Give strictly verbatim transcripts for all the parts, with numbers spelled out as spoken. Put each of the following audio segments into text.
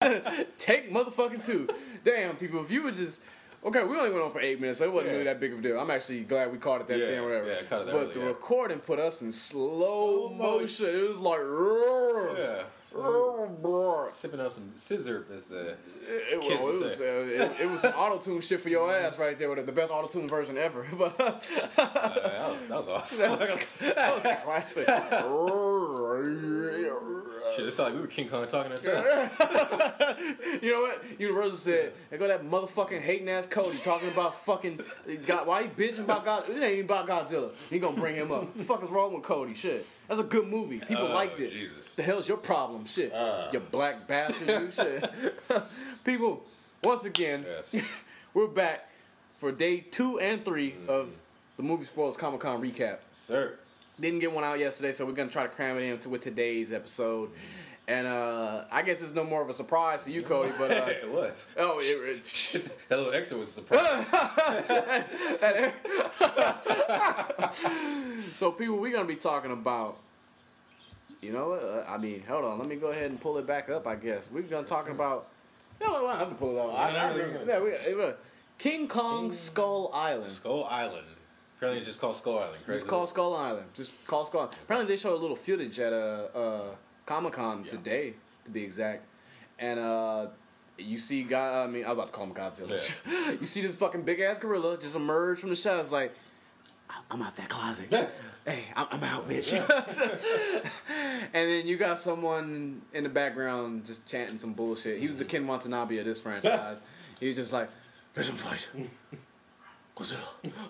Take motherfucking two. Damn, people, if you would just... Okay, we only went on for eight minutes, so it wasn't yeah. really that big of a deal. I'm actually glad we caught it that yeah, day or whatever. Yeah, caught it that But early, the yeah. recording put us in slow motion. It was like... Yeah. So, sipping on some scissor as the it, it, kids well, would it, was, say. uh, it, it was some auto-tune shit for your ass right there. With the best auto-tune version ever. But uh, that, was, that was awesome. That was, that was classic. Shit, it sounded like we were King Kong talking ourselves. You know what? Universal said, they go that motherfucking hating ass Cody talking about fucking God. Why he bitching about God? It ain't even about Godzilla. He gonna bring him up. What the fuck is wrong with Cody? Shit, that's a good movie. People oh, liked it. Jesus. The hell's your problem? Shit, uh. you black bastard. You shit. People, once again, yes. we're back for day two and three mm. of the Movie Spoilers Comic Con recap. Sir. Didn't get one out yesterday, so we're going to try to cram it in with today's episode. And uh, I guess it's no more of a surprise to you, Cody, but... Uh, it was. Oh, it... it that little extra was a surprise. So, people, we're going to be talking about... You know what? Uh, I mean, hold on. Let me go ahead and pull it back up, I guess. We're going to talk about... You know what? I don't have to pull it up. I, I, I, yeah, we, we, King Kong King Skull Island. Skull Island. Apparently it's just called Skull Island, correct? It's called Skull Island. Just call Skull Island. Apparently they showed a little footage at uh, uh, Comic-Con yeah. today, to be exact. And uh, you see, God, I mean, I was about to call him Godzilla. Yeah. You see this fucking big-ass gorilla just emerge from the shadows like, I'm out that closet. Hey, I'm out, bitch. And then you got someone in the background just chanting some bullshit. He was the Ken Watanabe of this franchise. He was just like, let him fight. Godzilla.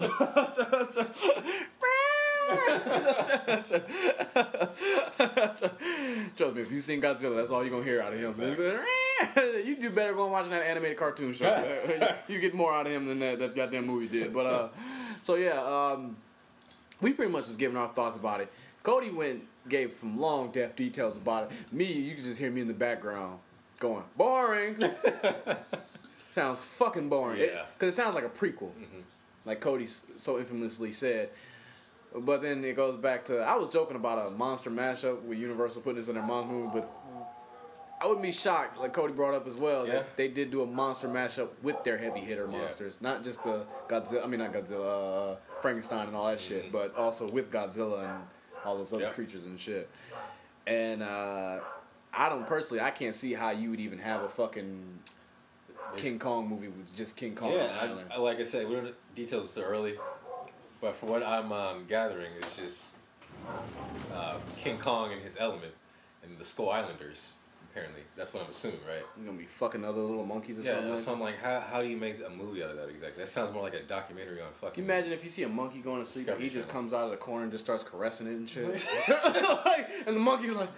Trust me, if you've seen Godzilla, that's all you're going to hear out of him. Exactly. You do better going watching that animated cartoon show. You get more out of him than that, that goddamn movie did. But, uh, so yeah, um, we pretty much was giving our thoughts about it. Cody went, gave some long, depth details about it. Me, you can just hear me in the background going, boring. Sounds fucking boring. Yeah. Because it, it sounds like a prequel. Mm-hmm. Like Cody so infamously said. But then it goes back to, I was joking about a monster mashup with Universal putting this in their monster movie, but I wouldn't be shocked, like Cody brought up as well, yeah. that they did do a monster mashup with their heavy hitter monsters. Yeah. Not just the Godzilla, I mean not Godzilla, uh, Frankenstein and all that mm-hmm. shit, but also with Godzilla and all those other yep. creatures and shit. And uh, I don't, personally, I can't see how you would even have a fucking King Kong movie with just King Kong yeah, on Island. I, like I said, we don't details so early, but from what I'm um, gathering, it's just uh, King Kong and his element, and the Skull Islanders. Apparently, that's what I'm assuming, right? You're gonna be fucking other little monkeys or yeah, something. Yeah, like? so I'm like, how how do you make a movie out of that exactly? That sounds more like a documentary on fucking. Can you imagine if you see a monkey going to sleep and he just comes out of the corner and just starts caressing it and shit, like, and the monkey's like.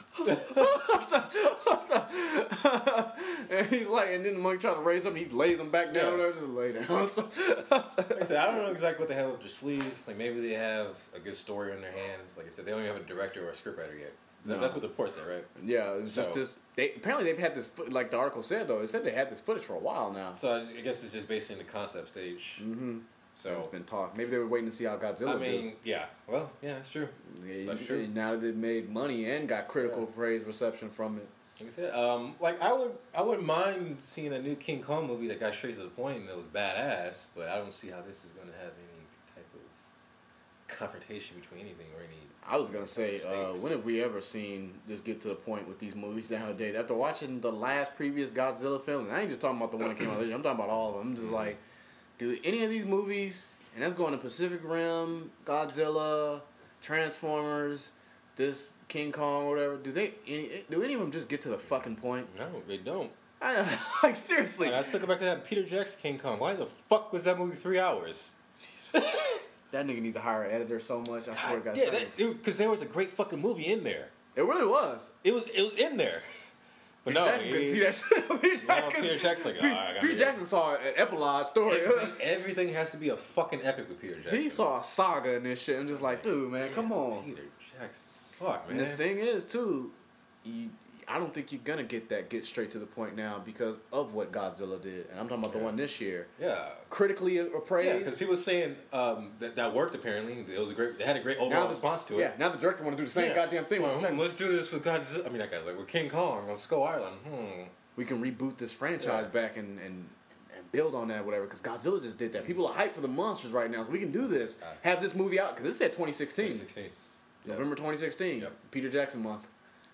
And he's like, and then the monkey tries to raise up, and he lays him back down. Yeah. Just lay down. Like I said, I don't know exactly what they have up their sleeves. Like maybe they have a good story on their hands. Like I said, they don't even have a director or a scriptwriter yet. No. That's what the report said, right? Yeah, it was so, just this. They apparently they've had this, like the article said though. It said they had this footage for a while now. So I guess it's just basically in the concept stage. Mm-hmm. So it's been talked. Maybe they were waiting to see how Godzilla. I mean, did. yeah. Well, yeah, that's true. Yeah, that's true. Now that it made money and got critical yeah. praise reception from it. Like I said, um, like I would, I wouldn't mind seeing a new King Kong movie that got straight to the point and that was badass. But I don't see how this is going to have any type of confrontation between anything or any. I was gonna say, uh, when have we ever seen this get to the point with these movies nowadays? After watching the last previous Godzilla films, and I ain't just talking about the one that came out this year, I'm talking about all of them. I'm just like, do any of these movies, and that's going to Pacific Rim, Godzilla, Transformers, this King Kong, or whatever, do they any, do any of them just get to the fucking point? No, they don't. I, like, seriously. Like, let's look back to that Peter Jackson King Kong. Why the fuck was that movie three hours? That nigga needs a higher editor so much. I swear to God. Yeah, because there was a great fucking movie in there. It really was. It was. It was in there. But Peter no, Jackson he, couldn't see that shit. Peter Jackson, no, Peter Jackson like, oh, Peter, I Peter Jackson saw an epilogue story. Everything, everything has to be a fucking epic with Peter Jackson. He saw a saga in this shit. I'm just like, dude, man, come on. Peter Jackson. Fuck, man. And the thing is, too, you, I don't think you're gonna get that get straight to the point now because of what Godzilla did, and I'm talking about yeah. the one this year. Yeah, critically appraised. Yeah, because people saying um, that that worked. Apparently, it was a great. They had a great overall the, response to yeah, it. Yeah, now the director want to do the same yeah. goddamn thing. Well, hmm, let's do this with Godzilla. I mean, that guy's like with King Kong on Skull Island. Hmm. we can reboot this franchise Yeah. back and, and and build on that, whatever. Because Godzilla just did that. People are hyped for the monsters right now, so we can do this. Uh, Have this movie out because this said twenty sixteen, twenty sixteen. November twenty sixteen, Yep. Peter Jackson month.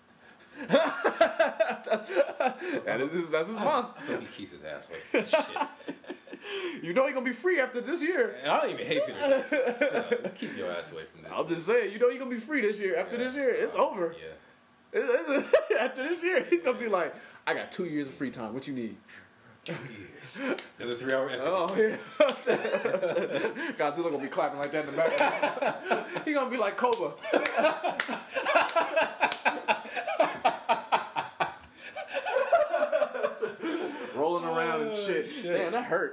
that is his, that's his month. I hope he keeps his ass away from this shit. You know he's gonna be free after this year. And I don't even hate Peter Jackson. Still, just keep your ass away from this. I'm just saying, you know he's gonna be free this year. After Yeah. this year, it's over. Yeah. After this year, he's gonna be like, I got two years of free time. What you need? Two years. Another three hour episode. Oh yeah. Godzilla gonna be clapping like that in the background. He gonna be like Cobra. Rolling around and shit. shit. Man, that hurt.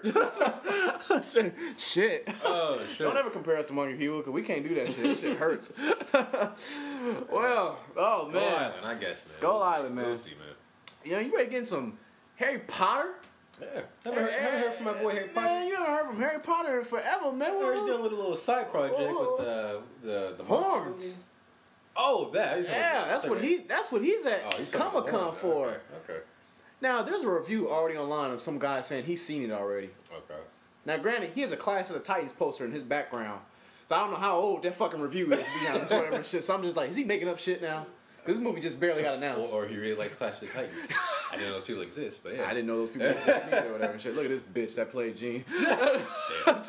Shit. Oh, shit. Don't ever compare us to monkey people because we can't do that shit. That shit hurts. Well, oh Skull man. Island, I guess, man. Skull We'll see. Island, man. We'll see, man. You know, you ready to get in some Harry Potter? Yeah. Never heard, never heard from my boy Harry Potter. Man, you haven't heard from Harry Potter in forever, man. I heard he's doing a little, little side project with uh, the the Horns. monster movie. Oh, that. He's Yeah, talking- that's what he. That's what he's at Oh, he's talking about Comic Con Horns. for. Okay. Okay. Now, there's a review already online of some guy saying he's seen it already. Okay. Now, granted, he has a Clash of the Titans poster in his background, so I don't know how old that fucking review is, to be honest, whatever shit. So I'm just like, is he making up shit now? This movie just barely got announced. Or, or he really likes Clash of the Titans. I didn't know those people exist, but yeah. I didn't know those people existed either or whatever and shit. Look at this bitch that played Gene. That's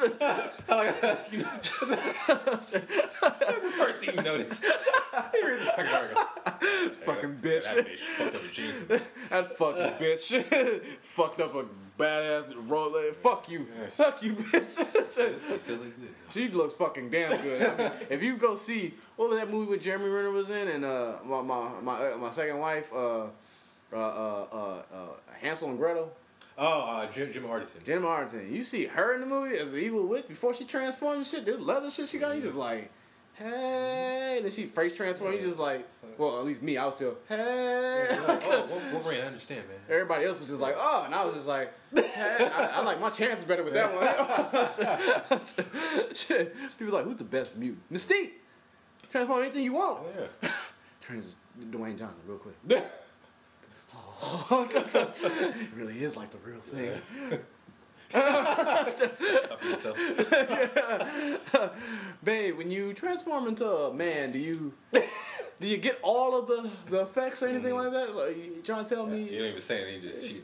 the first thing you notice. He really fucking hard. Fucking bitch. That bitch fucked up a Gene. That fucking bitch. Fucked up a badass role. Fuck you. Yes. Fuck you, bitch. He still look good. She looks fucking damn good. I mean, if you go see what was that movie with Jeremy Renner was in and uh my my my, uh, my second wife uh uh uh uh, uh Hansel and Gretel. Oh, uh, Jim, Jim Arterton. Jim Arterton. You see her in the movie as the evil witch before she transformed and shit. This leather shit she got. You just like, hey. And then she face transformed. You just like, well, at least me. I was still, hey. Yeah, like, oh, Wol- Wolverine, I understand, man. Everybody else was just like, oh, and I was just like, hey. I, I like my chances better with that one. Shit. People like, who's the best mutant? Mystique. Transform anything you want. Oh, yeah. Trans Dwayne Johnson, real quick. It really is like the real thing. Up yourself. Babe, when you transform into a man, do you do you get all of the, the effects or anything like that? Like, you trying to tell me? You don't even say anything, you just cheat.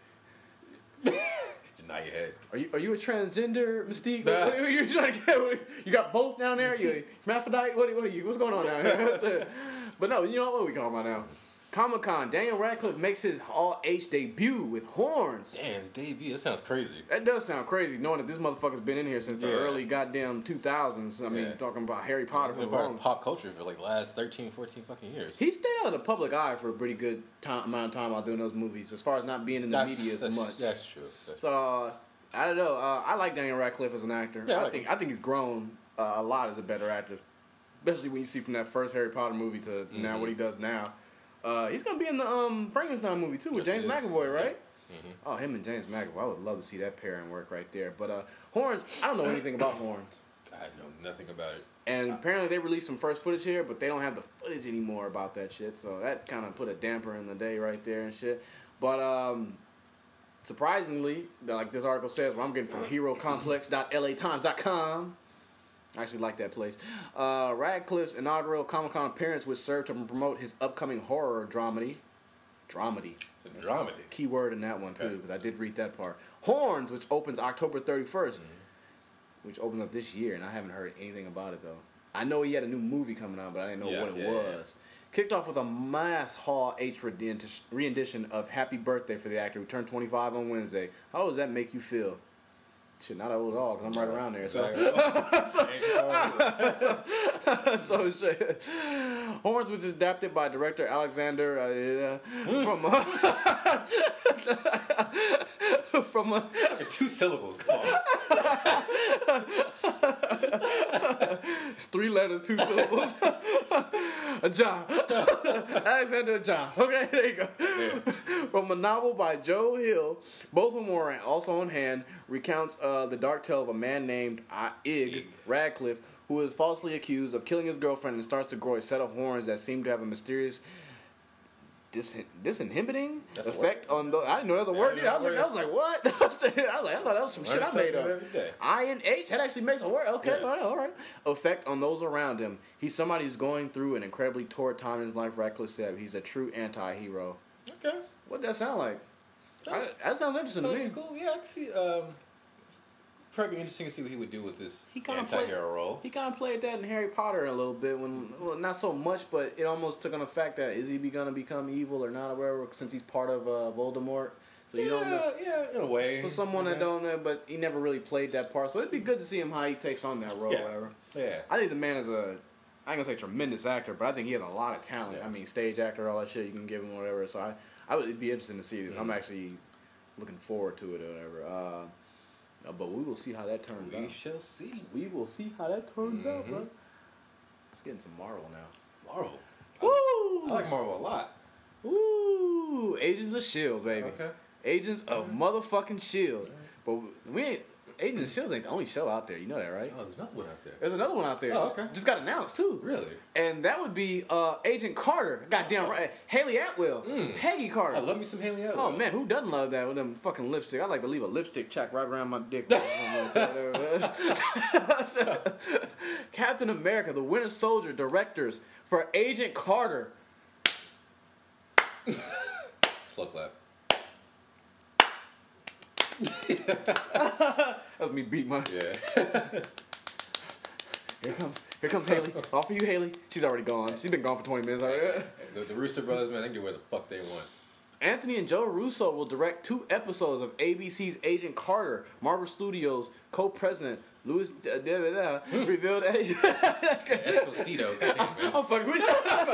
Just nod your head. Are you are you a transgender Mystique? Nah. What, what are you trying to get? You got both down there? You hermaphrodite? What, what are you? What's going on down here? But no, you know what we talking about now? Comic Con. Daniel Radcliffe makes his all H debut with horns. Damn, his debut. That sounds crazy. That does sound crazy, knowing that this motherfucker's been in here since the Yeah. early goddamn two thousands. I mean, Yeah. talking about Harry Potter for Been the part long. of pop culture for like the last thirteen, fourteen fucking years. He stayed out of the public eye for a pretty good time, amount of time while doing those movies, as far as not being in the That's- media as that's- much. That's true. That's So uh, I don't know. Uh, I like Daniel Radcliffe as an actor. Yeah, I I like think him. I think he's grown uh, a lot as a better actor, especially when you see from that first Harry Potter movie to now Mhm. what he does now. Uh, he's gonna be in the um, Frankenstein movie too with Yes, James he is. McAvoy, right? Mhm. Oh, him and James McAvoy. I would love to see that pairing work right there. But uh, horns, I don't know anything about horns. I know nothing about it. And apparently they released some first footage here, but they don't have the footage anymore about that shit. So that kind of put a damper in the day right there and shit. But um, surprisingly, like this article says, what I'm getting from hero complex dot l a times dot com. I actually like that place. Uh, Radcliffe's inaugural Comic-Con appearance, which served to promote his upcoming horror dramedy. Dramedy. It's a dramedy. Key word in that one, too, Okay. because I did read that part. Horns, which opens October thirty-first, which opens up this year, and I haven't heard anything about it, though. I know he had a new movie coming out, but I didn't know Yeah, what it yeah, yeah. was. Kicked off with a mass Hall H rendition of Happy Birthday for the actor who turned twenty-five on Wednesday. How does that make you feel? Shit, not old at all, because I'm right around there. So, Exactly. so shit. Horns, which is adapted by director Alexander uh, from uh, from uh, Two syllables, come on. it's three letters, two syllables. A job. Alexander John. Okay, there you go. Yeah. From a novel by Joe Hill, both of them were also on hand, recounts uh, the dark tale of a man named uh, Ig Ig. Radcliffe, who is falsely accused of killing his girlfriend and starts to grow a set of horns that seem to have a mysterious dis disinhibiting That's a effect word. on the. I didn't know that was a Yeah, word. I Yeah, I was, didn't like, I was like, what? I was like, I thought that was some Learn shit I made something up. every day. I N H, that actually makes a word. Okay, Yeah. all right, all right. Effect on those around him. He's somebody who's going through an incredibly torrid time in his life. Reckless said he's a true anti-hero. Okay. What that sound like? That's- I, that sounds interesting to me. Sounds cool. Yeah, I can see. Um, it's probably interesting to see what he would do with this He kinda anti-hero played- role. He kind of played that in Harry Potter a little bit when, well, not so much, but it almost took on the fact that is he be gonna become evil or not or whatever since he's part of uh, Voldemort. So you yeah, don't know. yeah, in a way. For someone I that don't guess. know, but he never really played that part, so it'd be good to see him how he takes on that role. Yeah. Or whatever. Yeah. I think the man is a, I ain't gonna say tremendous actor, but I think he has a lot of talent. Yeah. I mean, stage actor, all that shit you can give him, whatever. So I, I would it'd be interesting to see this. Mm-hmm. I'm actually looking forward to it or whatever. Uh, uh, but we will see how that turns We out. shall see. We will see how that turns out, Mhm. bro. Let's get into Marvel now. Marvel. Woo! I like Marvel a lot. Woo! Agents of Shield, baby. Okay. Agents of Mhm. motherfucking Shield. But we ain't. Agents of Shield ain't the only show out there. You know that, right? Oh, there's another one out there. There's another one out there. Oh, okay. Just got announced too. Really? And that would be uh, Agent Carter. Goddamn right. Haley Atwell. Mm. Peggy Carter. I love me some Haley Atwell. Oh man, who doesn't love that with them fucking lipstick? I like to leave a lipstick check right around my dick. Captain America, the Winter Soldier directors for Agent Carter. Slow clap. That was me beat my. Yeah. Here comes, here comes Haley. All for you, Haley. She's already gone. She's been gone for twenty minutes already. the, the Rooster Brothers, man, they can do where the fuck they want. Anthony and Joe Russo will direct two episodes of A B C's Agent Carter. Marvel Studios co-president Louis uh, da, da, da, revealed. Esposito. Goddamn, man. I'm fucking with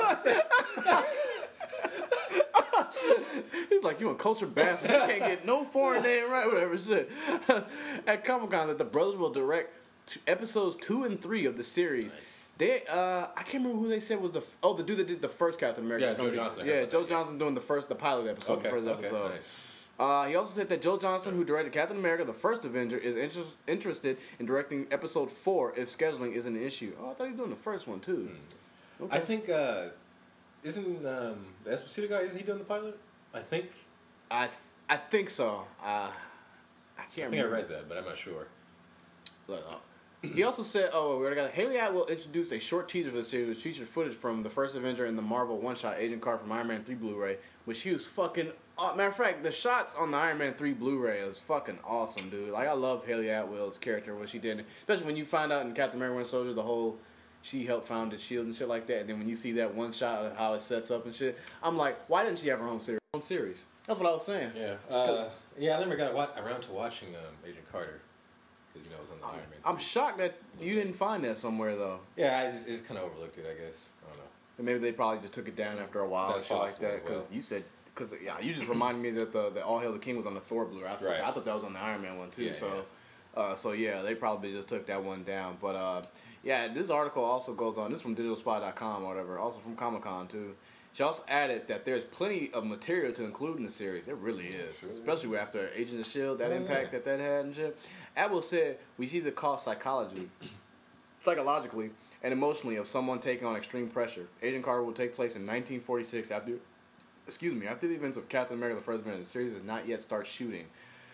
you. He's like, you a cultured bastard. You can't get no foreign name right, whatever shit. At Comic Con, that the brothers will direct two, episodes two and three of the series. Nice. They, uh, I can't remember who they said was the f- oh the dude that did the first Captain America. Yeah, Joe Johnson. Yeah, Joe Johnson doing the first the pilot episode, Okay, the first okay, episode. nice. Uh, he also said that Joe Johnson, who directed Captain America: The First Avenger, is inter- interested in directing episode four if scheduling is an issue. Oh, I thought he was doing the first one too. Hmm. Okay. I think, uh, isn't um, the Esposito guy, isn't he doing the pilot? I think. I I think so. Uh, I I can't think I remember. read that, but I'm not sure. Look, uh, he also said, "Oh, we already got Haley Atwell introduced a short teaser for the series which featured footage from the first Avenger and the Marvel one-shot Agent Carter from Iron Man three Blu-ray, which he was fucking. Uh, matter of fact, the shots on the Iron Man three Blu-ray is fucking awesome, dude. Like I love Haley Atwell's character, what she did, especially when you find out in Captain America: Winter Soldier the whole she helped found the Shield and shit like that. And then when you see that one shot of how it sets up and shit, I'm like, why didn't she have her own series? Own series. That's what I was saying. Yeah. Uh, yeah, I never got wa- around to watching um, Agent Carter. Because, you know, it was on the Iron Man. I'm shocked that you didn't find that somewhere though. Yeah, I just, just kind of overlooked it, I guess. I don't know. And maybe they probably just took it down after a while That's or shit like possible, that. Because well. you said, because yeah, you just reminded me that the, the All Hail the King was on the Thor Blu-ray. I, thought- Right. I thought that was on the Iron Man one too. Yeah, so, Uh, so yeah, they probably just took that one down. But uh, yeah, this article also goes on. This is from digital spy dot com or whatever. Also from Comic Con too. She also added that there's plenty of material to include in the series. There really is, Sure. especially after Agents of Shield, that Oh, impact yeah. that that had and shit. Atwell said, "We see the cost psychology, psychologically, and emotionally of someone taking on extreme pressure. Agent Carter will take place in nineteen forty-six after, excuse me, after the events of Captain America: The First Avenger. The series has not yet started shooting.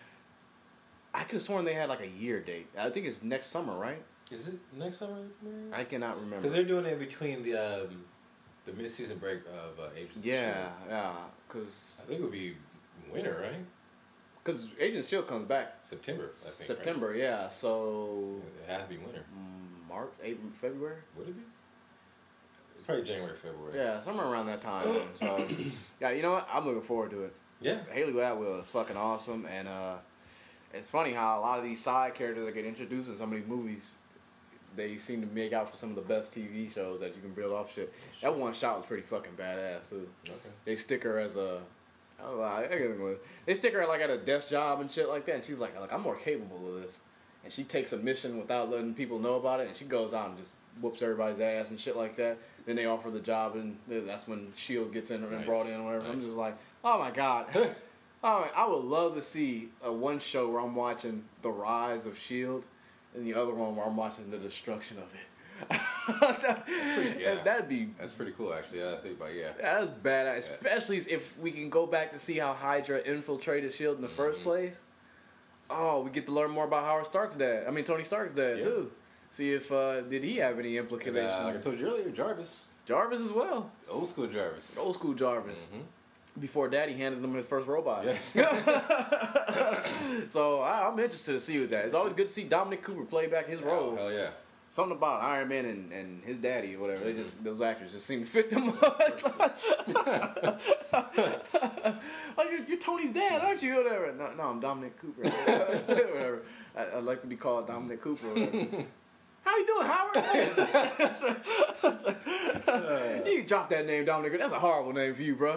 I could have sworn they had like a year date. I think it's next summer, right? Is it next summer? I cannot remember. Because they're doing it between the um, the mid-season break of uh, Agents of Yeah, Shield. yeah, because I think it would be winter, right? because Agent of Shield comes back September, I think. September, yeah. So Right? It has to be winter. mm, March, April, February. Would it be? It's probably January, February. Yeah, somewhere around that time. So yeah, you know what? I'm looking forward to it. Yeah. Haley Atwell is fucking awesome, and uh, it's funny how a lot of these side characters that get introduced in some of these movies, they seem to make out for some of the best T V shows that you can build off shit. That one shot was pretty fucking badass too. Okay. They stick her as a, oh, I guess it was- they stick her like at a desk job and shit like that, and she's like, like I'm more capable of this, and she takes a mission without letting people know about it, and she goes out and just whoops everybody's ass and shit like that. Then they offer the job, and that's when Shield gets in and Nice. brought in or whatever. I'm Nice. just like, oh my god. All right, I would love to see a one show where I'm watching the rise of Shield, and the other one where I'm watching the destruction of it. that, pretty, yeah. That'd be. That's pretty cool, actually. Yeah, I think about yeah. Yeah, that's badass. Especially if we can go back to see how Hydra infiltrated Shield in the mm-hmm. first place. Oh, we get to learn more about Howard Stark's dad. I mean, Tony Stark's dad yeah. too. See if uh, did he have any implications? And, uh, like I told you earlier, Jarvis. Jarvis as well. Old school Jarvis. Old school Jarvis. Mm-hmm. Before Daddy handed him his first robot. Yeah. So I, I'm interested to see with that. It's always good to see Dominic Cooper play back his role. Oh, hell yeah. Something about Iron Man and, and his daddy or whatever. Mm-hmm. They just those actors just seem to fit them. Like you're, you're Tony's dad, aren't you? Whatever. No, no, I'm Dominic Cooper. Whatever. I, I'd like to be called Dominic Cooper. Whatever. How you doing, Howard? You can drop that name, Dominic. That's a horrible name for you, bro.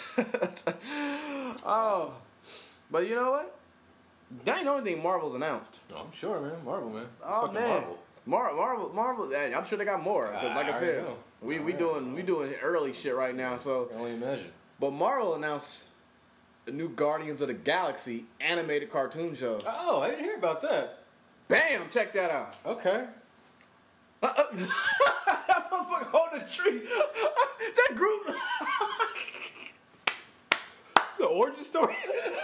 Oh, but you know what? That ain't the only thing Marvel's announced. Oh, I'm sure, man. Marvel, man. It's oh man, Marvel. Mar- Marvel, Marvel. Hey, I'm sure they got more. Cause like I, I said, know. we we doing we doing early shit right now. So I can only imagine. But Marvel announced the new Guardians of the Galaxy animated cartoon show. Oh, I didn't hear about that. Bam! Check that out. Okay. Uh, uh, that motherfucker holding a tree. Is that Groot? The origin story?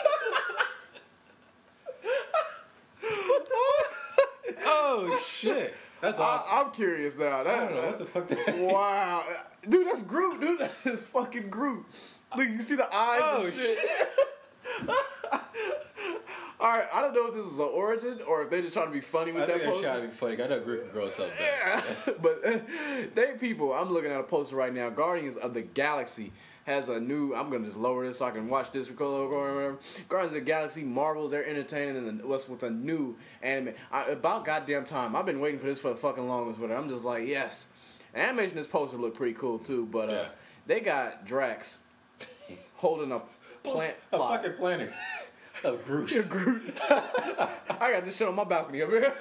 Oh, shit. That's awesome. I, I'm curious now. That, I don't know what the fuck that Wow. Dude, that's Groot, dude. That is fucking Groot. Look, you see the eyes oh, and shit. shit. All right, I don't know if this is an origin or if they're just trying to be funny with I that think they're poster. trying to be funny. I know Groot can grow something back. Yeah. But uh, they people, I'm looking at a poster right now. Guardians of the Galaxy has a new. I'm gonna just lower this so I can watch this. Guardians of the Galaxy, Marvels, they're entertaining and what's with a new anime. I, about goddamn time. I've been waiting for this for the fucking longest. But I'm just like, yes. Animation of this poster looked pretty cool too. But uh, yeah. they got Drax holding a plant a pot. fucking planet. Oh, Groot. Yeah, Groot. I got this shit on my balcony up here.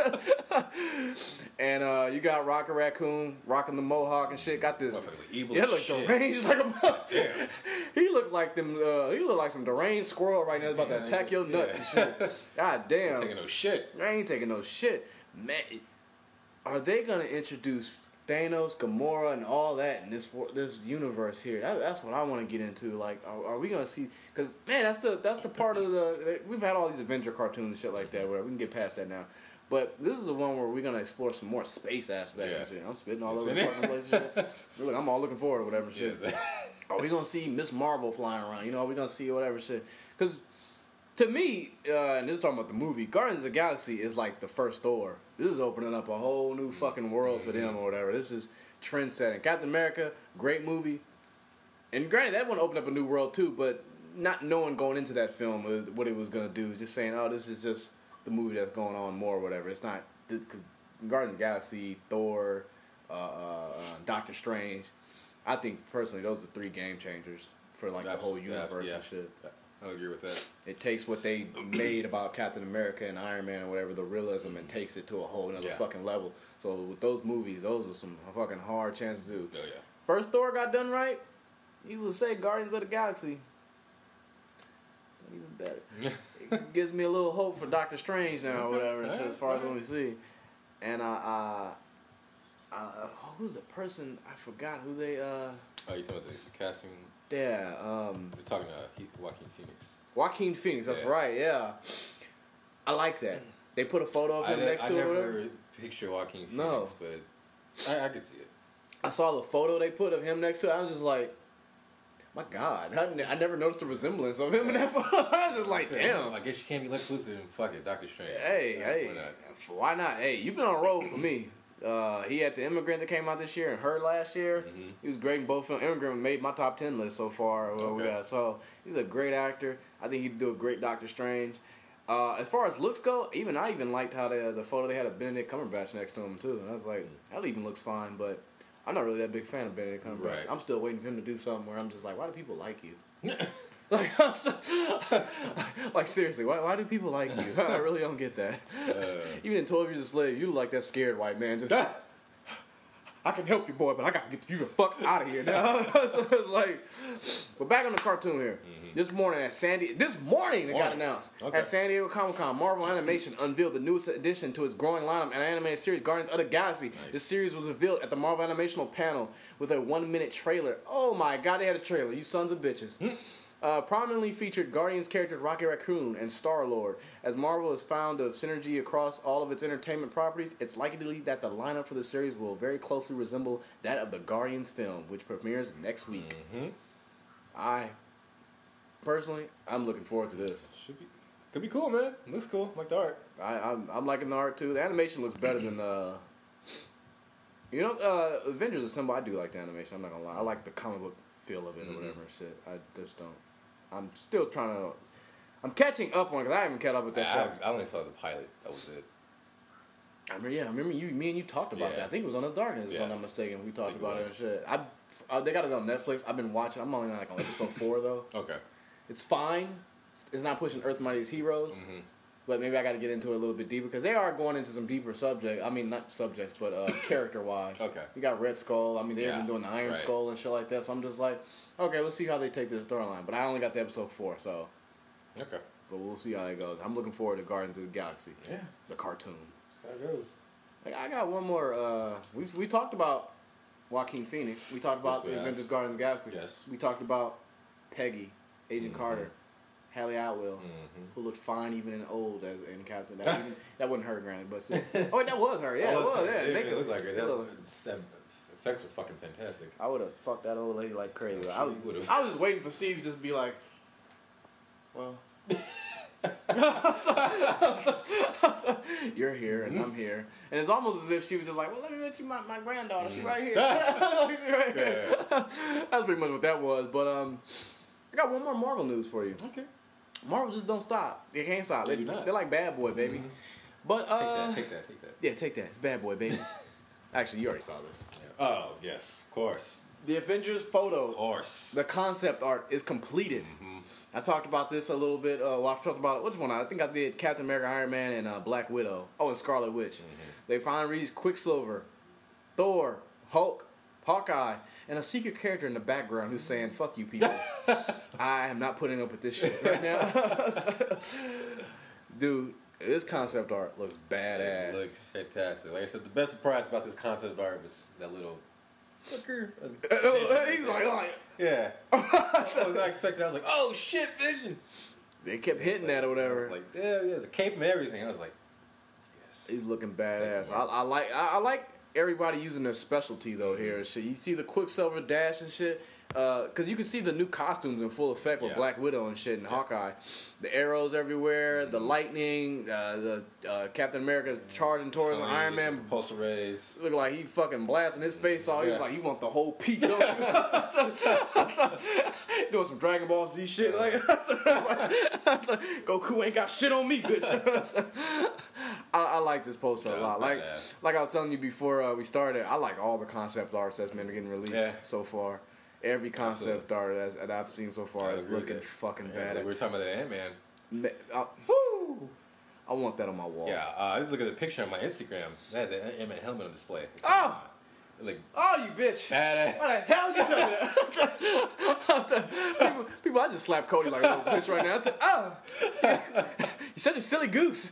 And uh, you got Rocket Raccoon rocking the mohawk and shit. Got this. Evil yeah, look shit. deranged like a. Yeah. He looks like them. Uh, he look like some deranged squirrel right now. About to attack your nuts yeah. and shit. God damn. Ain't taking no shit. I ain't taking no shit, man. Are they gonna introduce Thanos, Gamora, and all that in this this universe here? That, that's what I want to get into. Like, are, are we gonna see? Because man, that's the that's the part of the we've had all these Avenger cartoons and shit like that. Where we can get past that now. But this is the one where we're gonna explore some more space aspects yeah. and shit. I'm spitting all it's over the fucking place. And shit. Look, I'm all looking forward to whatever shit. Yes. Are we gonna see Miss Marvel flying around? You know, are we gonna see whatever shit? Because to me, uh, and this is talking about the movie, Guardians of the Galaxy is like the first Thor. This is opening up a whole new fucking world for them or whatever. This is trend setting. Captain America, great movie. And granted, that one opened up a new world too, but not knowing going into that film what it was going to do. Just saying, oh, this is just the movie that's going on more or whatever. It's not, because Guardians of the Galaxy, Thor, uh, uh, Doctor Strange, I think personally those are three game changers for like That's, the whole universe that, yeah. and shit. I agree with that. It takes what they made about Captain America and Iron Man or whatever, the realism, and takes it to a whole other yeah. fucking level. So with those movies, those are some fucking hard chances to do. Oh, yeah. First Thor got done right. Easily say Guardians of the Galaxy. Even better. It gives me a little hope for Doctor Strange now or whatever, and shit, as far as what we see. And uh, uh, uh, who's the person? I forgot who they. Uh, oh, you talking about the, the casting? Yeah. Um, They're talking to Heath, Joaquin Phoenix. Joaquin Phoenix, that's yeah. right, yeah. I like that. They put a photo of him I, next I to it or never whatever. picture Joaquin Phoenix, No. but I, I could see it. I saw the photo they put of him next to it. I was just like, my God. I, I never noticed the resemblance of him in that photo. I was just like, damn. I guess you can't be Lex Luthor and fuck it, Doctor Strange. Hey, yeah, hey. Why not? Why not? Hey, you've been on a road for me. Uh, he had The Immigrant that came out this year and Her last year. Mm-hmm. He was great in both films. Immigrant made my top ten list so far. Well, Okay. we got, so he's a great actor. I think he'd do a great Doctor Strange. Uh, as far as looks go, even I even liked how the the photo they had of Benedict Cumberbatch next to him too. And I was like, that even looks fine, but I'm not really that big fan of Benedict Cumberbatch. Right. I'm still waiting for him to do something where I'm just like, why do people like you? like, like seriously, why why do people like you? I really don't get that. Uh, Even in twelve Years a Slave, you look like that scared white man. Just I can help you, boy, but I got to get you the fuck out of here now. So it's like, but back on the cartoon here. Mm-hmm. This morning at San Diego, this morning it got announced okay. at San Diego Comic Con. Marvel Animation unveiled the newest addition to its growing lineup and animated series, Guardians of the Galaxy. Nice. This series was revealed at the Marvel Animational panel with a one-minute trailer. Oh my God, they had a trailer! You sons of bitches. Uh, prominently featured Guardians characters Rocket Raccoon and Star-Lord. As Marvel has found a synergy across all of its entertainment properties, it's likely that the lineup for the series will very closely resemble that of the Guardians film, which premieres next week. Mm-hmm. I, personally, I'm looking forward to this. Should be, could be cool, man. Looks cool. I like the art. I, I'm, I'm liking the art, too. The animation looks better than the... You know, uh, Avengers Assemble, I do like the animation. I'm not going to lie. I like the comic book feel of it mm-hmm. or whatever shit. I just don't... I'm still trying to. I'm catching up on it because I haven't kept up with that I, show. I only saw the pilot. That was it. I remember, yeah, I remember you, me and you talked about yeah. that. I think it was on The Darkness, yeah. if I'm not mistaken. We talked about it, it and shit. I, I, they got it on Netflix. I've been watching. I'm only like on episode four though. Okay. It's fine. It's not pushing Earth Mightiest Heroes, mm-hmm. but maybe I got to get into it a little bit deeper because they are going into some deeper subjects. I mean, not subjects, but uh, character wise. Okay. You got Red Skull. I mean, they've yeah. been doing the Iron right. Skull and shit like that. So I'm just like. Okay, let's see how they take this storyline. But I only got to episode four, so. Okay. But we'll see how it goes. I'm looking forward to Guardians of the Galaxy. Yeah. The cartoon. That's how it goes. I got one more. Uh, we we talked about Joaquin Phoenix. We talked about yes, Avengers Guardians of the Galaxy. Yes. We talked about Peggy, Agent mm-hmm. Carter, Halle Atwell, mm-hmm. who looked fine even in old as in Captain. That, even, that wasn't her, granted, but still. Oh, wait, that was her. Yeah, it was. Yeah, it, it, it looked like her. That, that effects are fucking fantastic. I would have fucked that old lady like crazy. Sure I was, I was just waiting for Steve to just be like, well, you're here and I'm here, and it's almost as if she was just like, well, let me let you my, my granddaughter. She's right here. She's right here. That's pretty much what that was. But um, I got one more Marvel news for you. Okay. Marvel just don't stop. They can't stop. They, they, they're like Bad Boy, baby. Mm-hmm. But uh, take that, take that, take that. Yeah, take that. It's Bad Boy, baby. Actually, you already saw this. Yeah. Oh, yes, of course. The Avengers photo, of course. The concept art is completed. Mm-hmm. I talked about this a little bit. Uh, well, I've talked about it. Which one? I think I did Captain America, Iron Man, and uh, Black Widow. Oh, and Scarlet Witch. Mm-hmm. They finally released Quicksilver, Thor, Hulk, Hawkeye, and a secret character in the background who's saying, fuck you people. I am not putting up with this shit right now. Dude. This concept art looks badass. It looks fantastic. Like I said, the best surprise about this concept art was that little fucker. He's like, like yeah. I was not expecting. I was like, oh shit, Vision. They kept hitting like, that or whatever. Like, yeah, yeah, there's a cape and everything. I was like, yes. He's looking badass. I, I like, I, I like everybody using their specialty though here and shit. You see the Quicksilver dash and shit. Uh, Cause you can see the new costumes in full effect with yeah. Black Widow and shit and yeah. Hawkeye, the arrows everywhere, mm-hmm. the lightning, uh, the uh, Captain America charging towards the Iron Man, pulsar rays. Look like he fucking blasting his face off. Yeah. He's like, he want the whole piece. Doing some Dragon Ball Z shit. Like Goku ain't got shit on me, bitch. I, I like this poster a lot. Like, badass. like I was telling you before uh, we started, I like all the concept arts that's been getting released yeah. so far. Every concept Absolutely. art that I've seen so far is looking fucking yeah, bad. We were talking about that Ant-Man. I, woo! I want that on my wall. Yeah, uh, I just look at the picture on my Instagram. They had the Ant-Man helmet on display. Oh! Like, oh, you bitch. Badass. Why the hell did you tell me that? people, people, I just slapped Cody like a little bitch right now. I said, oh, you're such a silly goose.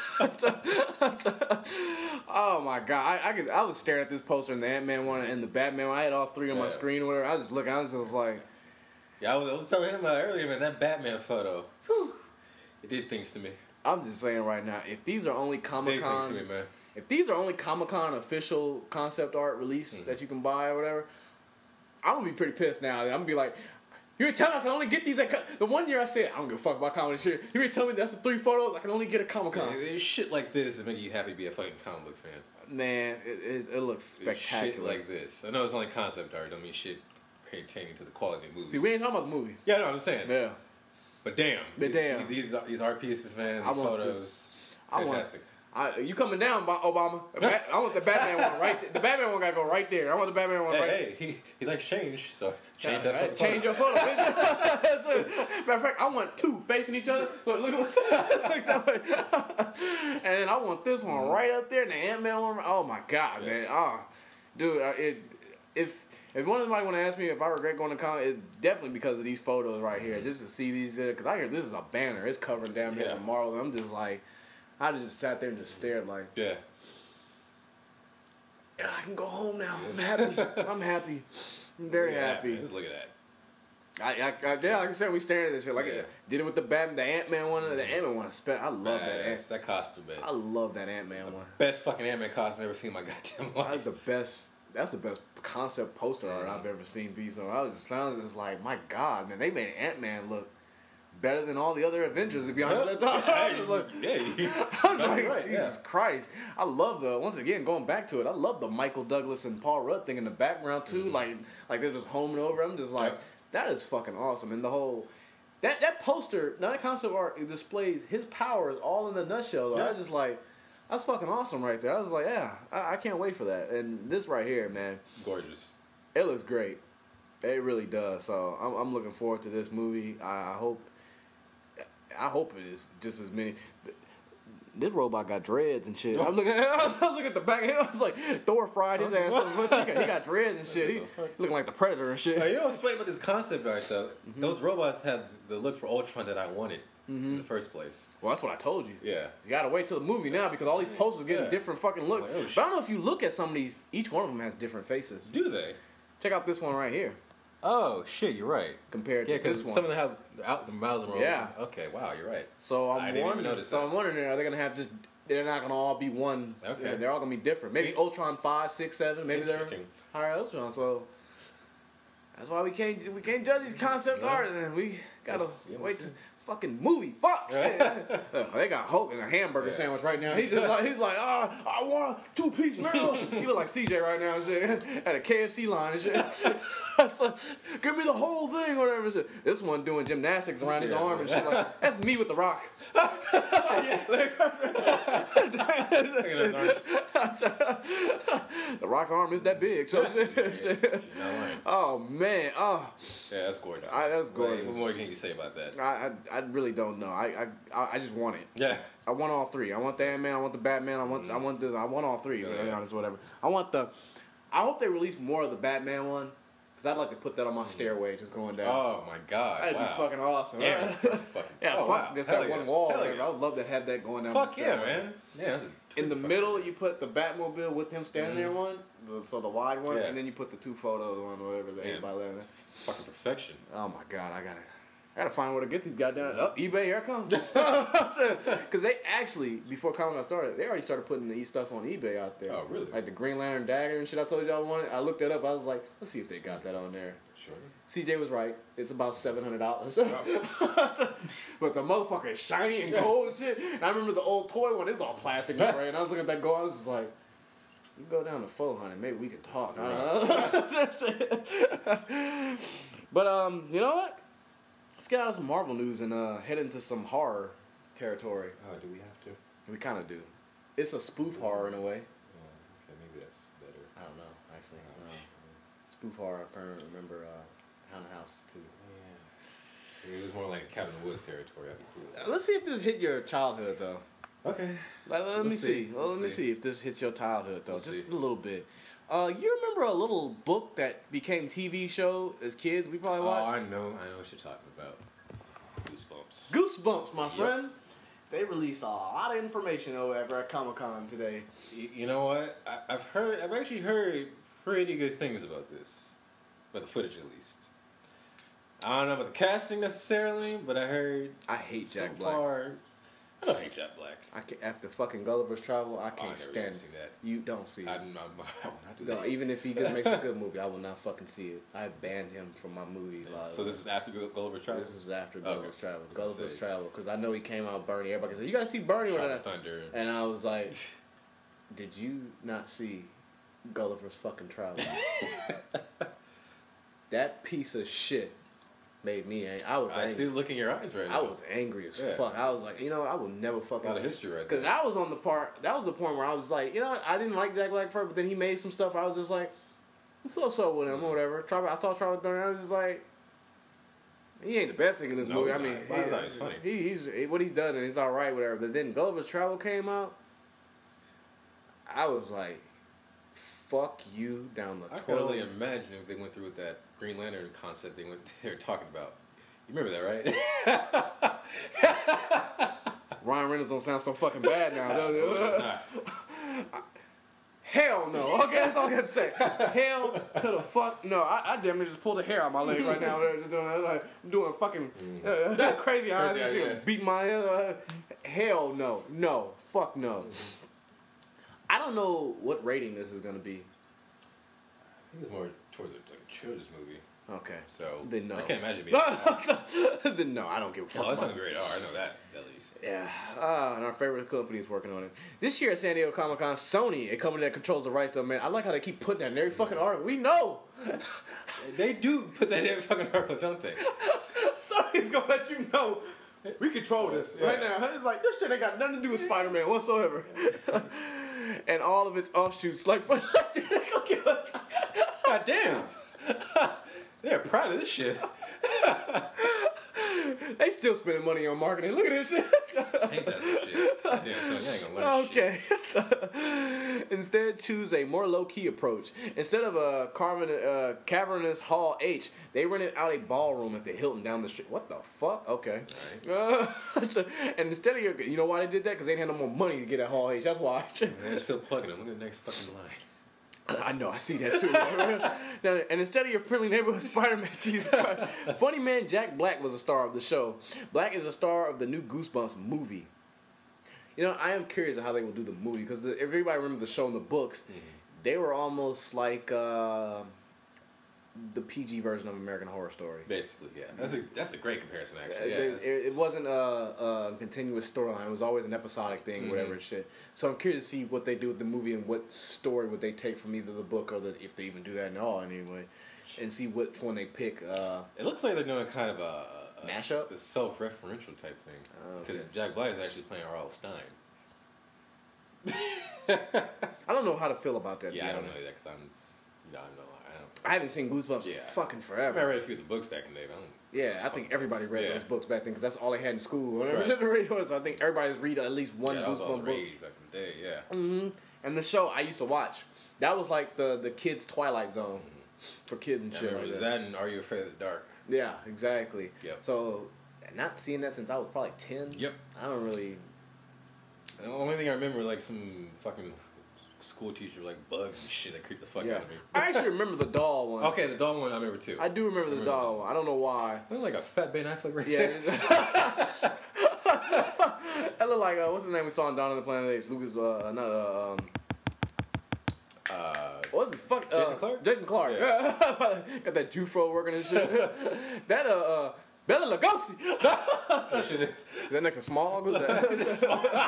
Oh, my God. I, I, could, I was staring at this poster and the Ant-Man one and the Batman one. I had all three on yeah. my screen or whatever. I was just looking. I was just like. Yeah, I was, I was telling him uh, earlier, man, that Batman photo, whew, it did things to me. I'm just saying right now, if these are only Comic-Con. Did things to me, man. If these are only Comic-Con official concept art release mm-hmm. that you can buy or whatever, I'm going to be pretty pissed now. I'm going to be like, you ain't telling me I can only get these at... Co-. The one year I said, I don't give a fuck about comedy shit. You ain't telling me that's the three photos I can only get at Comic-Con. Yeah, there's shit like this that make you happy to be a fucking comic book fan. Man, it, it, it looks spectacular. Shit like this. I know it's only concept art. Don't mean shit pertaining to the quality of the movie. See, we ain't talking about the movie. Yeah, no, I'm saying. Yeah. But damn. The these, damn. These, these, these art pieces, man. These I want photos. This. Fantastic. I, you coming down, Obama? I want the Batman one right there. The Batman one gotta go right there. I want the Batman one hey, right there. Hey, he, he likes change, so change yeah, that right. Change your photo, bitch. Matter of fact, I want two facing each other. So look at what And I want this one right up there and the Ant-Man one. Oh, my God, yeah. man. Oh. dude. Uh, it if if one of somebody want to ask me if I regret going to con, it's definitely because of these photos right here. Just to see these, because I hear this is a banner. It's covering damn near Yeah. the Marvel. I'm just like, I just sat there and just stared like, Yeah. yeah, I can go home now. I'm happy. I'm happy. I'm very Look at that, happy. man. Just look at that. I, I, I, yeah, like I said, we staring at this shit. Like, Yeah. did it with the Batman, the Ant Man one, the Ant Man one. I spent. I love that. Badass. Ant, That costume, man. I love that Ant Man one. Best fucking Ant-Man costume I've ever seen in my goddamn life. That's the best. That's the best concept poster art I've ever seen. Be so I was just, I was just like, my God, man, they made Ant Man look better than all the other Avengers. To be honest, I was just like, yeah, you- I was that's like, right, Jesus yeah. Christ! I love the once again going back to it. I love the Michael Douglas and Paul Rudd thing in the background too. Mm-hmm. Like, like they're just homing over. I'm just like, Yep. that is fucking awesome. And the whole that that poster, now that concept art, it displays his powers all in a nutshell. Though. I Yeah. was just like, that's fucking awesome right there. I was like, yeah, I, I can't wait for that. And this right here, man, Gorgeous. it looks great. It really does. So I'm, I'm looking forward to this movie. I, I hope, I hope it is just as many. This robot got dreads and shit. I'm looking at, I was looking at the back. I was like, Thor fried his ass so much. He got, he got dreads and shit. He looking like the Predator and shit. Oh, you know what's funny about this concept art though? Mm-hmm. Those robots have the look for Ultron that I wanted in the first place. Well, that's what I told you. Yeah. You gotta wait till the movie now because all these posters getting Yeah. different fucking looks. Like, oh, But I don't know if you look at some of these, each one of them has different faces. Do they? Check out this one right here Oh shit, you're right. compared Yeah, to this because one. some of them have the, out, the mouths are Yeah. Okay, wow, you're right. So I'm I didn't even wondering. notice So that. I'm wondering, are they gonna have just? They're not gonna all be one. Okay. They're all gonna be different. Maybe Ultron five, six, seven. Maybe they're Interesting. higher Ultron. So that's why we can't we can't judge these concept Yeah. art. Then we gotta Yes, yeah, we'll wait see. to fucking movie. Fuck. Uh, they got Hulk in a hamburger Yeah. sandwich right now. He's just like he's like, ah, I want a two piece meal. He look like C J right now and shit at a K F C line and shit. It's like, give me the whole thing, or whatever. Shit. This one doing gymnastics around his Yeah. arm and shit. Like, that's me with the Rock. The Rock's arm is that big, so shit. shit. You're not lying. Oh man, oh, Yeah, that's gorgeous. I, that's Wait, gorgeous. What more can you say about that? I, I I really don't know. I I I just want it. Yeah. I want all three. I want the Ant Man. I want the Batman. I want I want this. I want all three. To be Yeah. honest, whatever. I want the. I hope they release more of the Batman one because I'd like to put that on my stairway, just going down. Oh my god. That'd wow. be fucking awesome. Yeah. Yeah, fucking, yeah oh, fuck wow. just Hell that yeah. one wall. Hell man. yeah. I would love to have that going down. Fuck my yeah, stairway. man. Yeah. That's a In the fucking- middle, you put the Batmobile with him standing there one, the, so the wide one, Yeah. and then you put the two photos on, whatever, the Yeah. eight by eleven. Fucking perfection. Oh my god, I gotta, I gotta find where to get these goddamn. Up eBay, here I come. Because they actually, before Comic Con started, they already started putting these stuff on eBay out there. Oh, really? Like the Green Lantern dagger and shit. I told you I wanted. I looked that up. I was like, let's see if they got that on there. Sure. C J was right. It's about seven hundred dollars. Oh. But the motherfucker is shiny and gold and shit. And I remember the old toy one. It's all plastic and gray. And I was looking at that gold. I was just like, you go down to four hundred. Maybe we can talk. I don't know. But um, you know what? Let's get out of some Marvel news and uh, head into some horror territory. Oh, do we have to? We kind of do. It's a spoof horror in a way. Oh, okay, maybe that's better. I don't know, actually. Oh, No. shit. Spoof horror. I remember uh, Haunted House too. Yeah. It was more like Cabin in the Woods territory. That'd be Uh, cool. Let's see if this hit your childhood though. Okay. Like, let me Let's see. see. Well, let Let's me see. see if this hits your childhood though, Let's just see. a little bit. Uh, you remember a little book that became T V show as kids? We probably Oh, watched. I know. I know what you're talking about. Goosebumps. Goosebumps, my Yep. friend. They released a lot of information over at Comic Con today. You, you know what? I, I've heard. I've actually heard pretty good things about this, about the footage at least. I don't know about the casting necessarily, but I heard I hate so Jack Black. far. I don't hate Jack Black. I can, after fucking Gulliver's Travel, I Oh, I can't never stand even it. seen that. You don't see it. I'm, I'm, I will not do No, that. even if he just makes a good movie, I will not fucking see it. I banned him from my movies. live. So this is after Gu- Gulliver's Travel. This is after Okay. Gulliver's Travel. I was gonna Gulliver's say. Travel, because I know he came out Bernie. Everybody said, "You gotta see Bernie." Shot When I, of Thunder. and I was like, "Did you not see Gulliver's fucking Travel?" That piece of shit made me angry. I was I angry. see the look in your eyes right I now. was angry as Yeah. fuck. I was like, you know, what? I will never a fucking. lot of history right Because there. I was on the part. That was the point where I was like, you know, what? I didn't like Jack Black first, but then he made some stuff. I was just like, I'm so so with him or whatever. Try, I saw Travel Thunder. I was just like, he ain't the best thing in this No, movie. he's I mean, not. Why not? He's funny. He, he's what he's done and it's all right, whatever. But then Gulliver's Travel came out. I was like, fuck you down the I can only toilet. imagine if they went through with that Green Lantern concept they went they were talking about. You remember that, right? Ryan Reynolds don't sound so fucking bad now. No, does it's it? not. Hell no. Okay, that's all I got to say. Hell to the fuck no. I, I damn near just pulled a hair out my leg right now. Just doing, like, doing fucking uh, crazy eyes and Crazy shit. eye, yeah. Beat my head. Uh, hell no. No. Fuck no. I don't know what rating this is going to be. I think it's more towards a like, children's movie. Okay. So Then no. I can't imagine it being. Then no, I don't give a fuck. Oh, it's about not great. Oh, I know that at least. Yeah, uh, and our favorite company is working on it. This year at San Diego Comic Con, Sony, a company that controls the rights to it, man, I like how they keep putting that in every fucking article. We know! They do put that in every fucking article, don't they? Sony's gonna let you know. We control this Yeah. right now. It's like, this shit ain't got nothing to do with Spider-Man whatsoever. And all of its offshoots, like, God damn. They're proud of this shit. they still spending money on marketing. Look at this shit. Ain't that some shit? Damn, son, you ain't gonna learn shit. Okay. Instead, choose a more low-key approach. Instead of a carven, uh, cavernous Hall H, they rented out a ballroom at the Hilton down the street. What the fuck? Okay. Uh, and instead of your, you know why they did that? Because they didn't have no more money to get at Hall H. That's why. They're still plugging them. Look at the next fucking line. I know, I see that too. Now, and instead of your friendly neighborhood Spider-Man, Jesus Christ, funny man Jack Black was a star of the show. Black is a star of the new Goosebumps movie. You know, I am curious of how they will do the movie, because if everybody remembers the show in the books, mm-hmm. they were almost like uh, the P G version of American Horror Story. Basically, yeah. That's a that's a great comparison, actually. Yeah, it, it, it wasn't a, a continuous storyline. It was always an episodic thing, mm-hmm. whatever shit. So I'm curious to see what they do with the movie and what story would they take from either the book or the, if they even do that at all anyway, and see which one they pick. Uh, it looks like they're doing kind of a, a mashup, a self-referential type thing. Because oh, okay. Jack Black is actually playing R L Stein. I don't know how to feel about that. Yeah, I don't know that because I'm, you know, I don't know. I haven't seen Goosebumps yeah. fucking forever. I read a few of the books back in the day. But I don't yeah, I think everybody read yeah. those books back then because that's all they had in school. Right. So I think everybody's read at least one yeah, Goosebumps was all the book. rage back in the day, yeah. Mm-hmm. And the show I used to watch, that was like the, the kids' Twilight Zone mm-hmm. for kids and yeah, shit. Like was that and Are You Afraid of the Dark? Yeah, exactly. Yep. So not seeing that since I was probably ten. Yep. I don't really. The only thing I remember like some fucking school teacher like bugs and shit that creeped the fuck yeah. out of me. I actually remember the doll one. Okay, the doll one I remember too. I do remember the remember doll one. I don't know why. It looked like a fat Ben Affleck right yeah. there. That looked like uh, what's his name we saw in Dawn of the Planet of the Apes? Lucas, uh, another um. Uh, what's his fuck? Jason uh, Clarke. Jason Clarke. Yeah. Got that Jufro working and shit. That uh. uh Bella Lugosi. That's what shit is. Is that next to Smog? Who's that?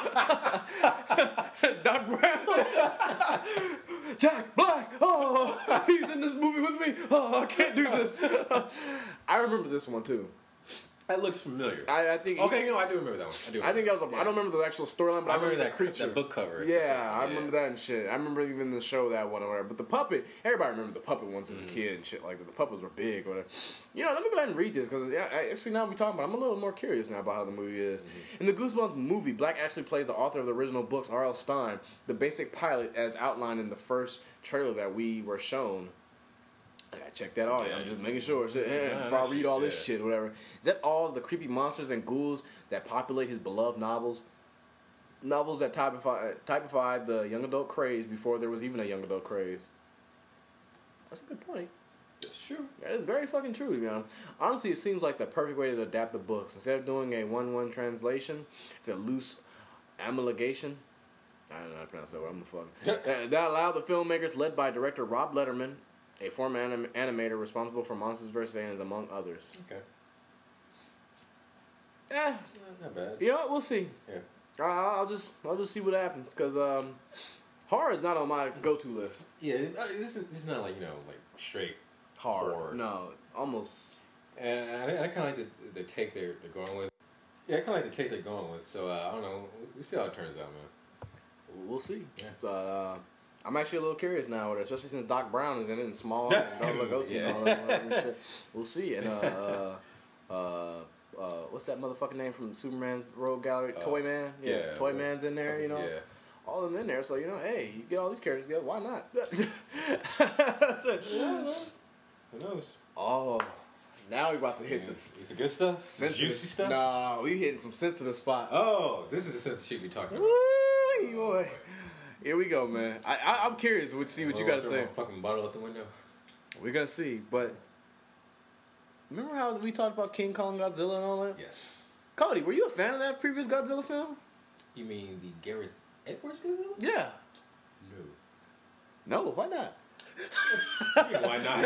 Doc Brown. Jack Black. Oh, he's in this movie with me. Oh, I can't do this. I remember this one too. That looks familiar. I, I think. Okay, he, you know, I do remember that one. I do. I think that was. A, yeah. I don't remember the actual storyline, but I, I remember, remember that creature, that book cover. Yeah, I remember yeah. that and shit. I remember even the show that one or whatever. But the puppet, everybody remembered the puppet ones as mm. a kid and shit like that. The puppets were big or whatever. You know, let me go ahead and read this because yeah, actually now we talking about, I'm a little more curious now about how the movie is. Mm-hmm. In the Goosebumps movie, Black actually plays the author of the original books, R L Stein, the basic pilot as outlined in the first trailer that we were shown. I gotta check that out. Yeah. I'm just making sure shit, yeah, before I read all this yeah. shit, whatever. Is that all the creepy monsters and ghouls that populate his beloved novels? Novels that typify, typified the young adult craze before there was even a young adult craze. That's a good point. That's true. That is very fucking true, to be honest. Honestly, it seems like the perfect way to adapt the books. Instead of doing a one-one translation, it's a loose amalgamation. I don't know how to pronounce that word. I'm gonna fuck. that, that allowed the filmmakers, led by director Rob Letterman, a former anim- animator responsible for Monsters versus. Aliens, among others. Okay. Eh, not bad. You know what? We'll see. Yeah. I'll, I'll just I'll just see what happens because um, horror is not on my go-to list. Yeah, this is, this is not like you know like straight horror. horror. No, almost. And I, I kind of like the, the take they're, they're going with. Yeah, I kind of like the take they're going with. So uh, I don't know. We'll see how it turns out, man. We'll see. Yeah. So, uh, I'm actually a little curious now, especially since Doc Brown is in it and Small and Don Lugosi yeah. and all that and shit. We'll see. And uh, uh, uh, uh, what's that motherfucking name from Superman's Rogue Gallery? Uh, Toy Man. Yeah, yeah Toy Man's in there. You know. Yeah. all of them in there. So you know, hey, you get all these characters together. Why not? Yeah, who knows? Oh, now we about to hit Yeah. this Is it good stuff? sensitive Juicy stuff? Nah, we hitting some sensitive spots. Oh, this is the sense of shit we talking about. Woo, boy. Here we go, man. I, I I'm curious to see what you Well, got to throw say. my fucking bottle out the window. We're gonna see, but remember how we talked about King Kong Godzilla and all that? Yes. Cody, were you a fan of that previous Godzilla film? You mean the Gareth Edwards Godzilla? Yeah. No. No, why not? Why not?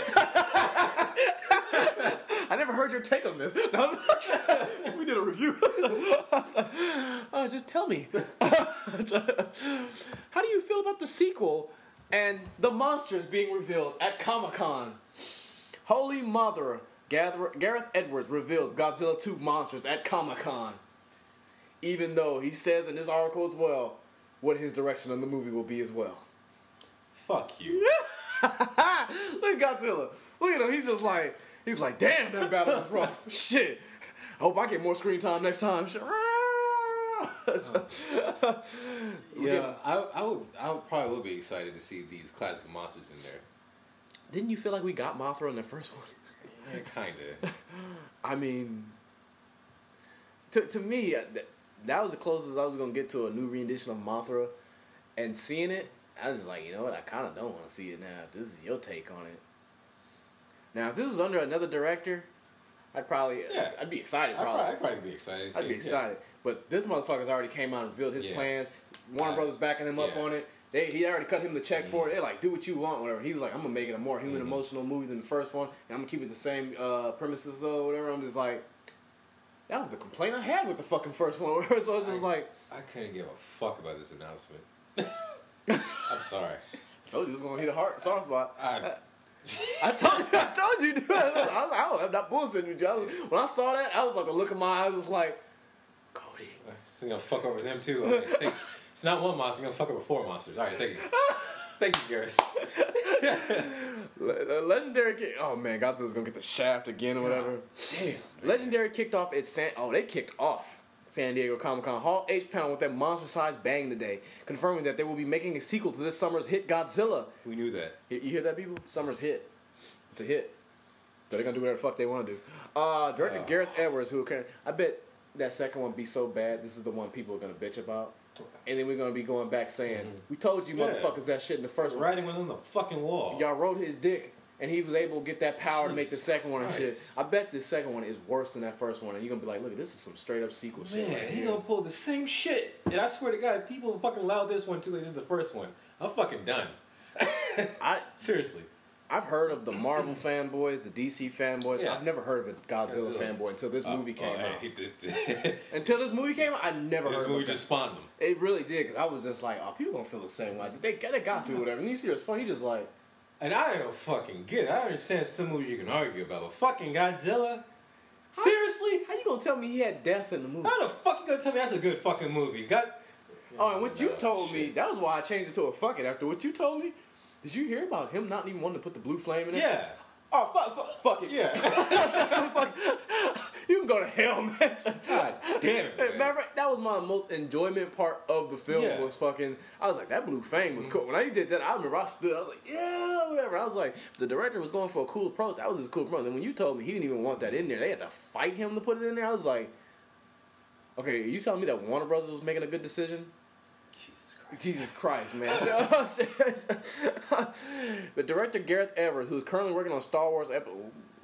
I never heard your take on this. No, we did a review. uh, just tell me. How do you feel about the sequel and the monsters being revealed at Comic-Con? Holy Mother, Gather- Gareth Edwards reveals Godzilla two monsters at Comic-Con. Even though he says in this article as well what his direction on the movie will be as well. Fuck you. Look at Godzilla. Look at him. He's just like, he's like, damn, that battle was rough. Shit. I hope I get more screen time next time. Shit. Yeah, I, I would. I would probably would be excited to see these classic monsters in there. Didn't you feel like we got Mothra in the first one? Yeah, kinda. I mean, to to me, uh, that, that was the closest I was gonna get to a new rendition of Mothra, and seeing it, I was like, you know what? I kind of don't want to see it now. If this is your take on it. Now, if this was under another director, I'd probably, Yeah. I'd be excited. I'd Probably, probably, I'd probably be excited. To I'd see be it, yeah. excited. But this motherfucker's already came out and revealed his Yeah. plans. Warner Uh, Brothers backing him up yeah. on it. They he already cut him the check for it. Mhm. They're like, do what you want, whatever. He was like, I'm gonna make it a more human, Mhm. emotional movie than the first one, and I'm gonna keep it the same uh, premises though, whatever. I'm just like, that was the complaint I had with the fucking first one. So it's just I- like, I couldn't give a fuck about this announcement. I'm sorry. I told you this was gonna hit a hard soft spot. I, I told you, I told you, dude. I was, I was, I was, I'm not bullshitting with you. I was, when I saw that, I was like, the look in my eyes was like, Cody. I'm gonna fuck over them too. Okay, thank- it's not one monster. I'm gonna fuck over four monsters. All right, thank you. Thank you, Gareth. Le- uh, Legendary kick. Oh man, Godzilla's gonna get the shaft again or whatever. Damn. Legendary kicked off its San. Oh, they kicked off San Diego Comic Con Hall H Pound with that monster-sized bang today, confirming that they will be making a sequel to this summer's hit Godzilla. We knew that. You you hear that, people? Summer's hit. It's a hit. So they're gonna do whatever the fuck they want to do. Uh, director Oh. Gareth Edwards, who can, I bet that second one be so bad. This is the one people are gonna bitch about, and then we're gonna be going back saying, Mhm. "We told you, Yeah. motherfuckers, that shit in the first one." Writing was on the fucking wall. Y'all wrote his dick, and he was able to get that power to make the Jesus second one and shit. Christ. I bet the second one is worse than that first one, and you're gonna be like, "Look, this is some straight up sequel shit." Man, right he here." gonna pull the same shit. And I swear to God, people fucking allowed this one too. They did the first one. I'm fucking done. I Seriously. I've heard of the Marvel fanboys, the D C fanboys. Yeah. I've never heard of a Godzilla, Godzilla. fanboy until this movie Uh, came oh, out. I hate this. Until this movie came out, I never This heard movie of it. just spawned them. It really did, because I was just like, oh, people gonna feel the same way. They, they got to, whatever. And you see the response, you just like, And I don't fucking get it. I understand some movies you can argue about, but fucking Godzilla? Seriously? how you gonna tell me he had death in the movie? How the fuck you gonna tell me that's a good fucking movie? God. Oh, and what you No, told me, shit. that was why I changed it to a fuck it. After what you told me, did you hear about him not even wanting to put the blue flame in it? Yeah. Oh, fuck, fuck, fuck it. Yeah. Fuck. You can go to hell, man. God damn it, Hey, man. matter of fact, that was my most enjoyment part of the film Yeah. was fucking, I was like, that blue flame was cool. When I did that, I remember I stood, I was like, yeah, whatever. I was like, the director was going for a cool approach. That was his cool approach. And when you told me he didn't even want that in there, they had to fight him to put it in there. I was like, okay, you telling me that Warner Brothers was making a good decision? Jesus Christ. Jesus Christ, man. The director Gareth Edwards, who's currently working on Star Wars episode.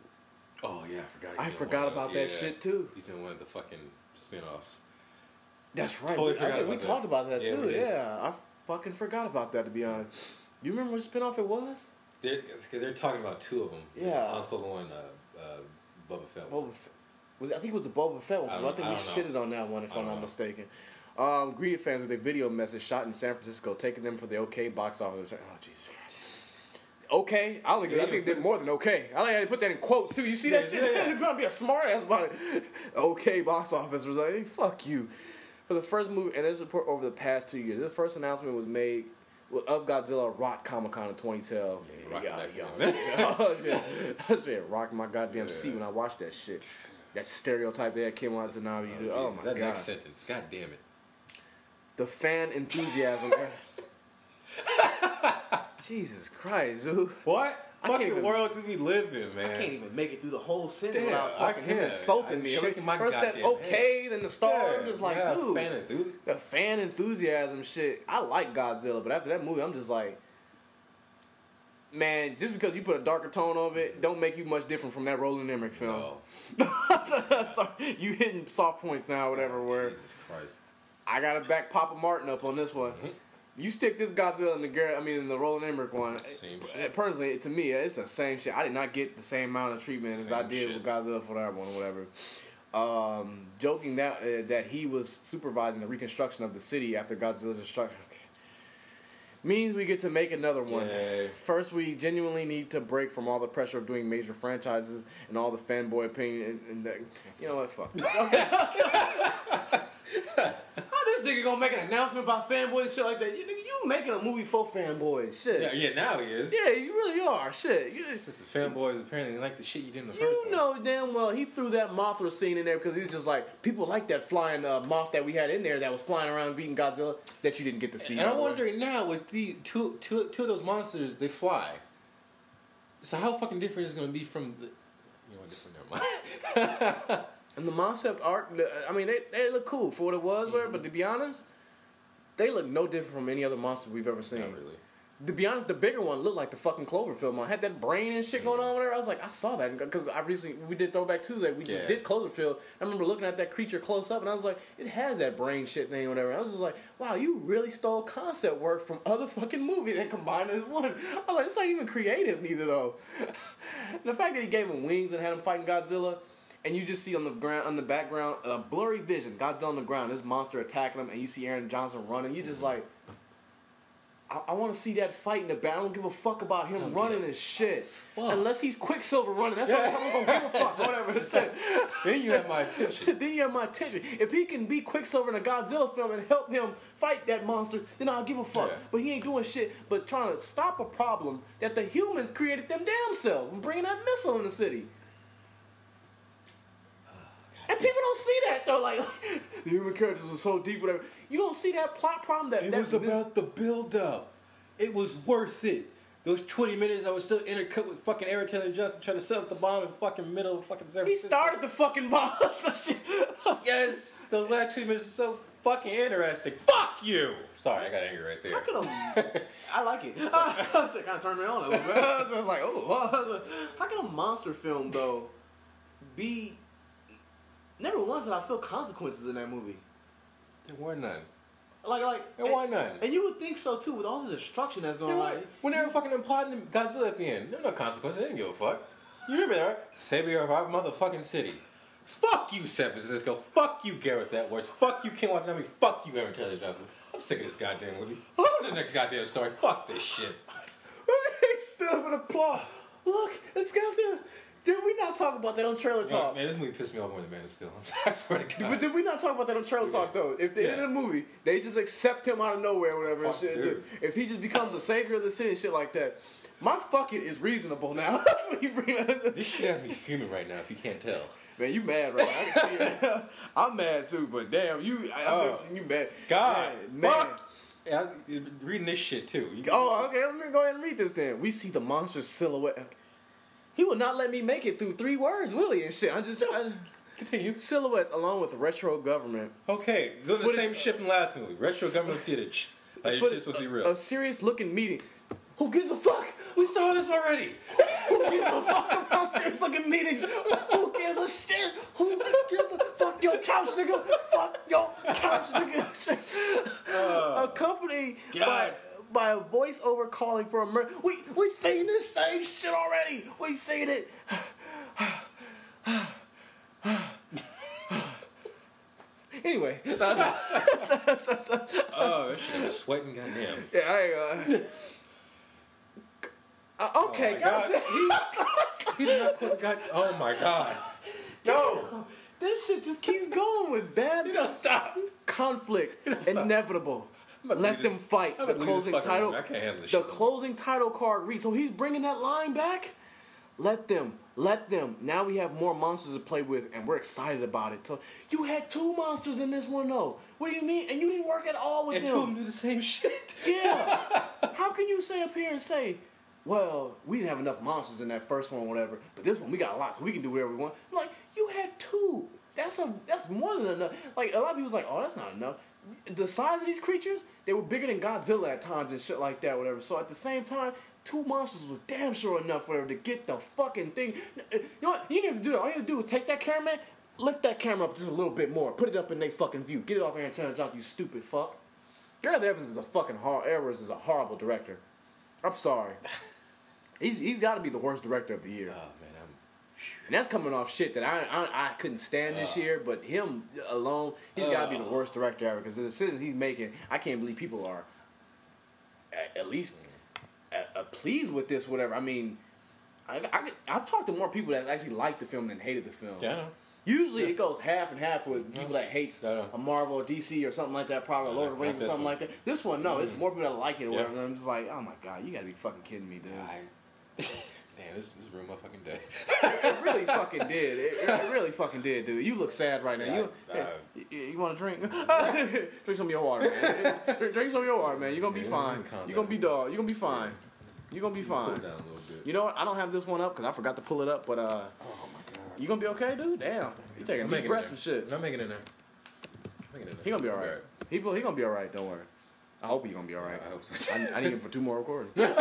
Oh, yeah, I forgot. I He's doing forgot one of about those- that yeah. shit too. He's doing one of the fucking spin-offs. That's right. Totally I forgot think we about that. talked about that Yeah, too. we did. Yeah, I fucking forgot about that to be honest. You remember what spinoff it was? They're, they're talking about two of them. There's Yeah. Han Solo and uh, uh, Boba Fett. Boba Fett. Was it, I think it was the Boba Fett one. 'Cause I I, don't- think I we don't shitted know. on that one if I I'm don't not know. mistaken. Um, greeted fans with a video message shot in San Francisco, taking them for the OK box office. Oh Jesus Christ. Okay, I think I think they did more than okay. I like how they put that in quotes too. You see that Yeah, shit? yeah, yeah. They're gonna be a smart ass about it. Okay, box office was like, hey, fuck you. For the first movie, and this report over the past two years, this first announcement was made of Godzilla Rock Comic Con in twenty twelve. Yeah, rock that yeah. Oh, shit. I said, rock my goddamn Yeah. seat when I watched that shit. That stereotype they had Kim Watanabe. Oh, Oh, Jesus, my that god. next sentence. God damn it. the fan enthusiasm. Jesus Christ, dude. What? I can't Fucking even- world do we live in, man? I can't even make it through the whole sentence Damn, without I fucking him can't. insulting I'm me. shaking my First that goddamn okay, then the star. I'm just like, yeah, dude. fan of dude. The fan enthusiasm shit. I like Godzilla, but after that movie, I'm just like, man, just because you put a darker tone of it, don't make you much different from that Roland Emmerich film. No. Sorry, you hitting soft points now, whatever. Where Jesus Christ. I gotta back Papa Martin up on this one. Mm-hmm. You stick this Godzilla in the Garrett, I mean in the Roland Emmerich one. Same uh, shit. Personally, to me, it's the same shit. I did not get the same amount of treatment as I Same did shit. with Godzilla for that one or whatever. Um, joking that uh, that he was supervising the reconstruction of the city after Godzilla's destruction. Okay. Means we get to make another one. Yay. First, we genuinely need to break from all the pressure of doing major franchises and all the fanboy opinion. And, and the, you know what? Fuck. How this nigga gonna make an announcement about fanboys and shit like that? You, nigga, you making a movie for fanboys. Shit. Yeah, yeah, now he is. Yeah, you really are. Shit. You, It's just the fanboys apparently like the shit you did in the first you one. know damn well he threw that Mothra scene in there because he was just like, people like that flying uh, moth that we had in there that was flying around beating Godzilla that you didn't get to see. And I'm by the way. wondering now with the two, two, two of those monsters, they fly. So how fucking different is it going to be from the? You know, what, different. Never mind. And the concept art, the- I mean, they, they look cool for what it was, Mm-hmm. but to be honest, they look no different from any other monster we've ever seen. Not really. To be honest, the bigger one looked like the fucking Cloverfield one. Had that brain and shit going on with her. I was like, I saw that because I recently we did Throwback Tuesday. We Yeah. just did Cloverfield. I remember looking at that creature close up, and I was like, it has that brain shit thing or whatever. I was just like, wow, you really stole concept work from other fucking movies and combined it as one. I was like, it's not even creative neither though. The fact that he gave him wings and had him fighting Godzilla. And you just see on the ground, on the background, a blurry vision. Godzilla on the ground, this monster attacking him, and you see Aaron Johnson running. You just like, I, I want to see that fight in the back. I don't give a fuck about him Don't running give a and shit. fuck. Unless he's Quicksilver running, that's what I'm gonna give a fuck. Whatever. Shit. Then you have my attention. Then you have my attention. If he can be Quicksilver in a Godzilla film and help him fight that monster, then I'll give a fuck. Yeah. But he ain't doing shit but trying to stop a problem that the humans created them damn selves and bringing that missile in the city. And people don't see that though. Like, the human characters were so deep, whatever. You don't see that plot problem. That It that was about the build-up. It was worth it. Those twenty minutes I was still intercut with fucking Aaron Taylor Johnson trying to set up the bomb in fucking middle of fucking San He Francisco. started the fucking bomb. Yes, those last twenty minutes are so fucking interesting. Fuck you! Sorry, I got angry right there. How could a, I like it. It kind of turned me on a little bit. I was like, oh, how can a monster film though be? Never once did I feel consequences in that movie. There were none. Like, like, There were none. And you would think so too, with all the destruction that's going There on. were- When they were fucking imploding Godzilla at the end, there were no consequences. They didn't give a fuck. You remember that, right? Savior of our motherfucking city. Fuck you, San Francisco. Fuck you, Gareth Edwards. Fuck you, King Watanabe. Fuck you, Aaron Taylor Johnson. I'm sick of this goddamn movie. On to the next goddamn story. Fuck this shit. Stood up and applaud. Look, it's Godzilla. Did we not talk about that on Trailer Man, Talk? man, this movie pissed me off more than Man of Steel. I swear to God. But did we not talk about that on Trailer Talk though? If they Yeah. end the movie, they just accept him out of nowhere, or whatever. And Fuck, shit. dude. If he just becomes a savior of the city and shit like that, my fuck it is reasonable now. When you bring that- This shit has me fuming right now, if you can't tell. Man, you mad right now. I can see it. I'm mad too, but damn, you, I, I've Oh. never seen you mad. God. Man, man. Fuck. Yeah, I'm reading this shit too. You- Oh, okay, let me go ahead and read this then. We see the monster's silhouette. He would not let me make it through three words, will he, and shit. I just... I, Continue. silhouettes along with retro government. Okay, they're the Footage- same shit from last movie. Retro government footage. Like, it's Footage- just supposed to be a, real. a serious looking meeting. Who gives a fuck? We saw this already. Who gives a fuck about serious looking meetings? Who gives a shit? Who gives a fuck your couch, nigga? Fuck your couch, nigga. Uh, Accompanied by, God. by a voiceover calling for a murder. We we seen this same shit already. We seen it. Anyway, Oh, that shit, I'm sweating, goddamn. yeah, I ain't uh, uh, okay, Oh my God. goddamn. He did not quit. God. Oh my God. No. This shit just keeps going with bad You don't stop. conflict, You don't stop. inevitable. I'm about to Let leave them this- fight. I'm The about to leave this closing fucking title. room. I can't handle this The shit. closing title card reads. So he's bringing that line back. Let them. Let them. Now we have more monsters to play with, and we're excited about it. So you had two monsters in this one, though. what do you mean? And you didn't work at all with And them. two of them do the same shit. Yeah. How can you say up here and say, well, we didn't have enough monsters in that first one or whatever, but this one we got a lot, so we can do whatever we want. I'm like, you had two. That's a that's more than enough. Like, a lot of people's like, oh, that's not enough. The size of these creatures, they were bigger than Godzilla at times and shit like that, whatever. So at the same time, two monsters was damn sure enough for them to get the fucking thing. You know what? You didn't have to do that. All you have to do is take that cameraman, lift that camera up just a little bit more, put it up in their fucking view. Get it off Aaron Taylor Johnson, you stupid fuck. Gareth Evans is a fucking hor- Edwards is a horrible director. I'm sorry. He's he's got to be the worst director of the year. Oh man, I'm. And that's coming off shit that I I, I couldn't stand this uh, year. But him alone, he's uh, got to be the worst director ever because the decisions he's making, I can't believe people are at, at least uh, uh, pleased with this. Whatever. I mean, I, I I've talked to more people that actually liked the film than hated the film. Yeah. Usually yeah. it goes half and half with people that hates a Marvel or D C or something like that, probably Lord of the Rings or something one. like that. This one, no, mm. it's more people that like it or yeah. whatever. And I'm just like, oh my god, you gotta be fucking kidding me, dude. I, damn, this, this ruined my fucking day. It really fucking did. It, it really fucking did, dude. You look sad right now. Yeah, you I, uh, you, you want to drink? Drink some of your water, man. drink, drink some of your water, man. You're gonna be yeah, fine. You're gonna be dog. You're gonna be fine. You're gonna be fine. Cool down a little bit. You know what? I don't have this one up because I forgot to pull it up, but uh. Oh my god. You gonna be okay, dude? Damn. You taking a deep breath and shit. I'm making it in there. I'm making it in there. He gonna be alright. He, he gonna be alright, don't worry. I hope he's gonna be alright. I hope so. I, I need him for two more recordings. But,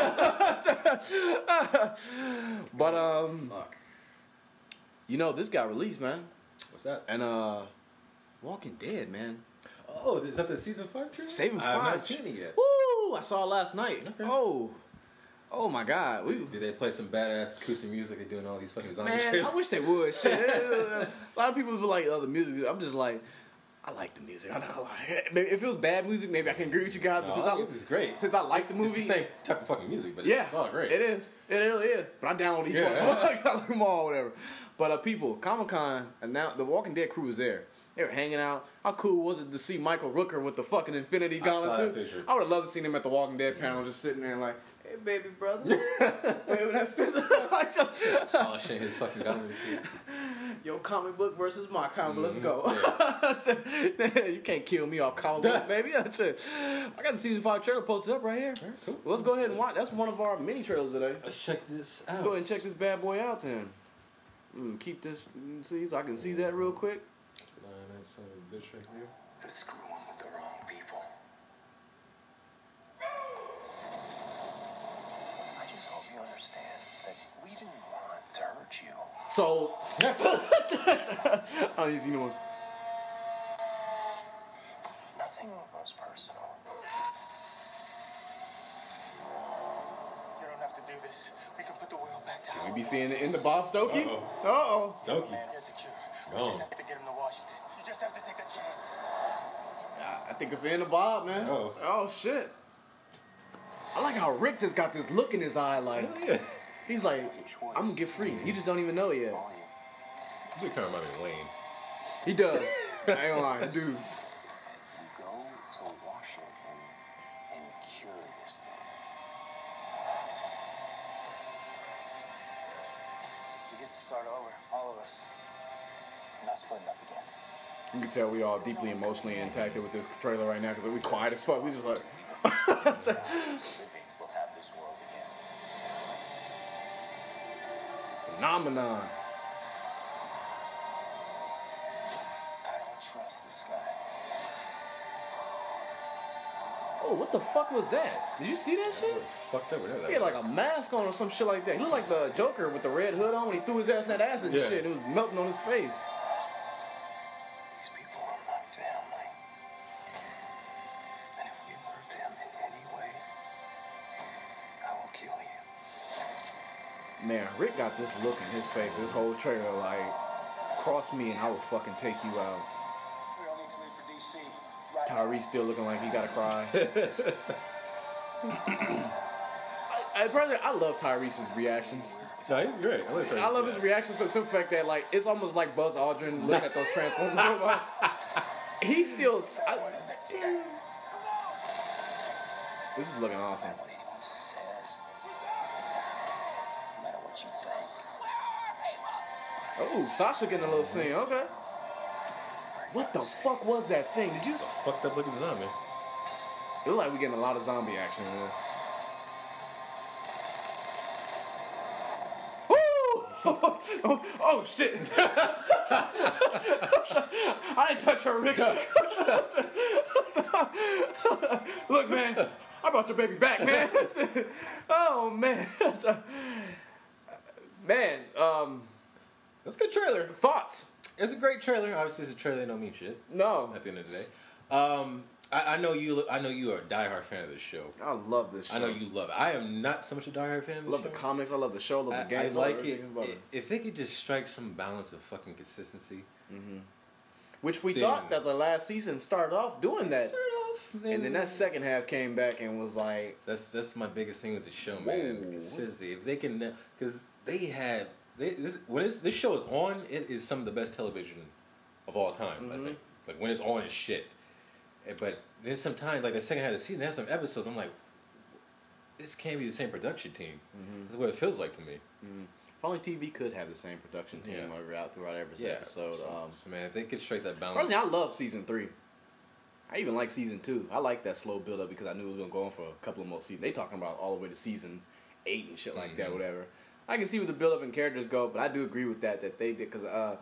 um... Fuck. You know, this got released, man. What's that? And, uh... Walking Dead, man. Oh, is that the season five trailer? Season five. I haven't seen it yet. Woo! I saw it last night. Okay. Oh. Oh my god. We, Did they play some badass acoustic music? They're doing all these fucking zombie man, shit. I wish they would. Shit. A lot of people be like, oh, the music. I'm just like, I like the music. I'm not gonna lie. If it was bad music, maybe I can agree with you guys. But no, since I this is great. Since I like it's, the movie, it's the same type of fucking music, but it's, yeah, it's all great. It is. It really is. But I download each yeah. one. I got them all, whatever. But uh, people, Comic Con announced the Walking Dead crew was there. They were hanging out. How cool was it to see Michael Rooker with the fucking Infinity Gauntlet too? I would have loved to see him at the Walking Dead panel, just sitting there like, hey baby brother, waving that fist. Polishing his fucking gauntlet and shit. Yo, comic book versus my comic book. Mm-hmm. Let's go. Yeah. You can't kill me off comic book, baby. That's it. I got the season five trailer posted up right here. Right, cool. Well, let's go ahead and watch. That's one of our mini trailers today. Let's check this out. Let's go ahead and check this bad boy out then. Mm, keep this, see, so I can see that real quick. That's a bitch right here. They're screwing with the wrong people. I just hope you understand that we didn't want to hurt you. So, I need to see no one. Nothing was personal. You don't have to do this. We can put the world back to how we be seeing it in the Bob Stokey. Uh oh. Stokey. Man, you're secure. We just have to get him to Washington. You just have to take a chance. I think it's in the Bob, man. Oh. Oh shit. I like how Rick just got this look in his eye, like oh, yeah. He's like, I'm gonna get free. You just don't even know it yet. He kind of reminds me of Wayne. He does. I ain't gonna lie, dude. You go to Washington and cure this thing. We get to start over, all of us. We're not splitting up again. You can tell we all deeply emotionally impacted with this trailer right now because we quiet as fuck. We just like. Living will have this world again. Phenomenon. I don't trust this guy. Oh, what the fuck was that? Did you see that shit? Fucked up with that. He had like a mask on or some shit like that. He looked like the Joker with the red hood on when he threw his ass in that acid and yeah. shit. It was melting on his face. These people are my family. And if we hurt them in any way, I will kill you. Man, Rick got this look in his face, this whole trailer, like, cross me and I will fucking take you out. We all need to leave for D C. Right Tyrese still looking like he gotta cry. I, I, personally, I love Tyrese's reactions. No, he's great. I, like I love his reactions for the simple fact that, like, it's almost like Buzz Aldrin looking at those Transformers. He still... I, this is looking awesome. what anyone says, no matter what you think. Oh, Sasha getting a little scene. Okay. Are What the fuck was that thing? Did you? Fucked up looking zombie. It looked like we're getting a lot of zombie action in this. oh, oh shit! I didn't touch her, Rick. Look, man, I brought your baby back, man. Oh man, man. Um, That's a good trailer. thoughts? It's a great trailer. Obviously, it's a trailer. They don't mean shit. No, At the end of the day, um, I, I know you. I know you are a diehard fan of this show. I love this show. I know you love it. I am not so much a diehard fan of I this love show. the comics. I love the show. I love the I, I games. like love it. everything about If they could just strike some balance of fucking consistency. Mm-hmm. Which we Then- thought that the last season started off doing that, Start off, and then that second half came back and was like, That's that's my biggest thing with the show, man. Whoa. Consistency. If they can, because they had they, this, when this, this show is on, it is some of the best television of all time. Mhm. I think. Like when it's on, it's shit. Eh, But there's some times, like the second half of the season, there's some episodes. I'm like, this can't be the same production team. Mhm. That's what it feels like to me. mm. If only T V could have the same production team Yeah. throughout throughout every Yeah. episode. so, Um, so, man, if they could strike that balance. personally, I love season three. I even like season two. I like that slow build up because I knew it was gonna go on for a couple of more seasons. They talking about all the way to season eight and shit like that, Mhm. whatever. I can see where the build up and characters go, but I do agree with that that they did because uh,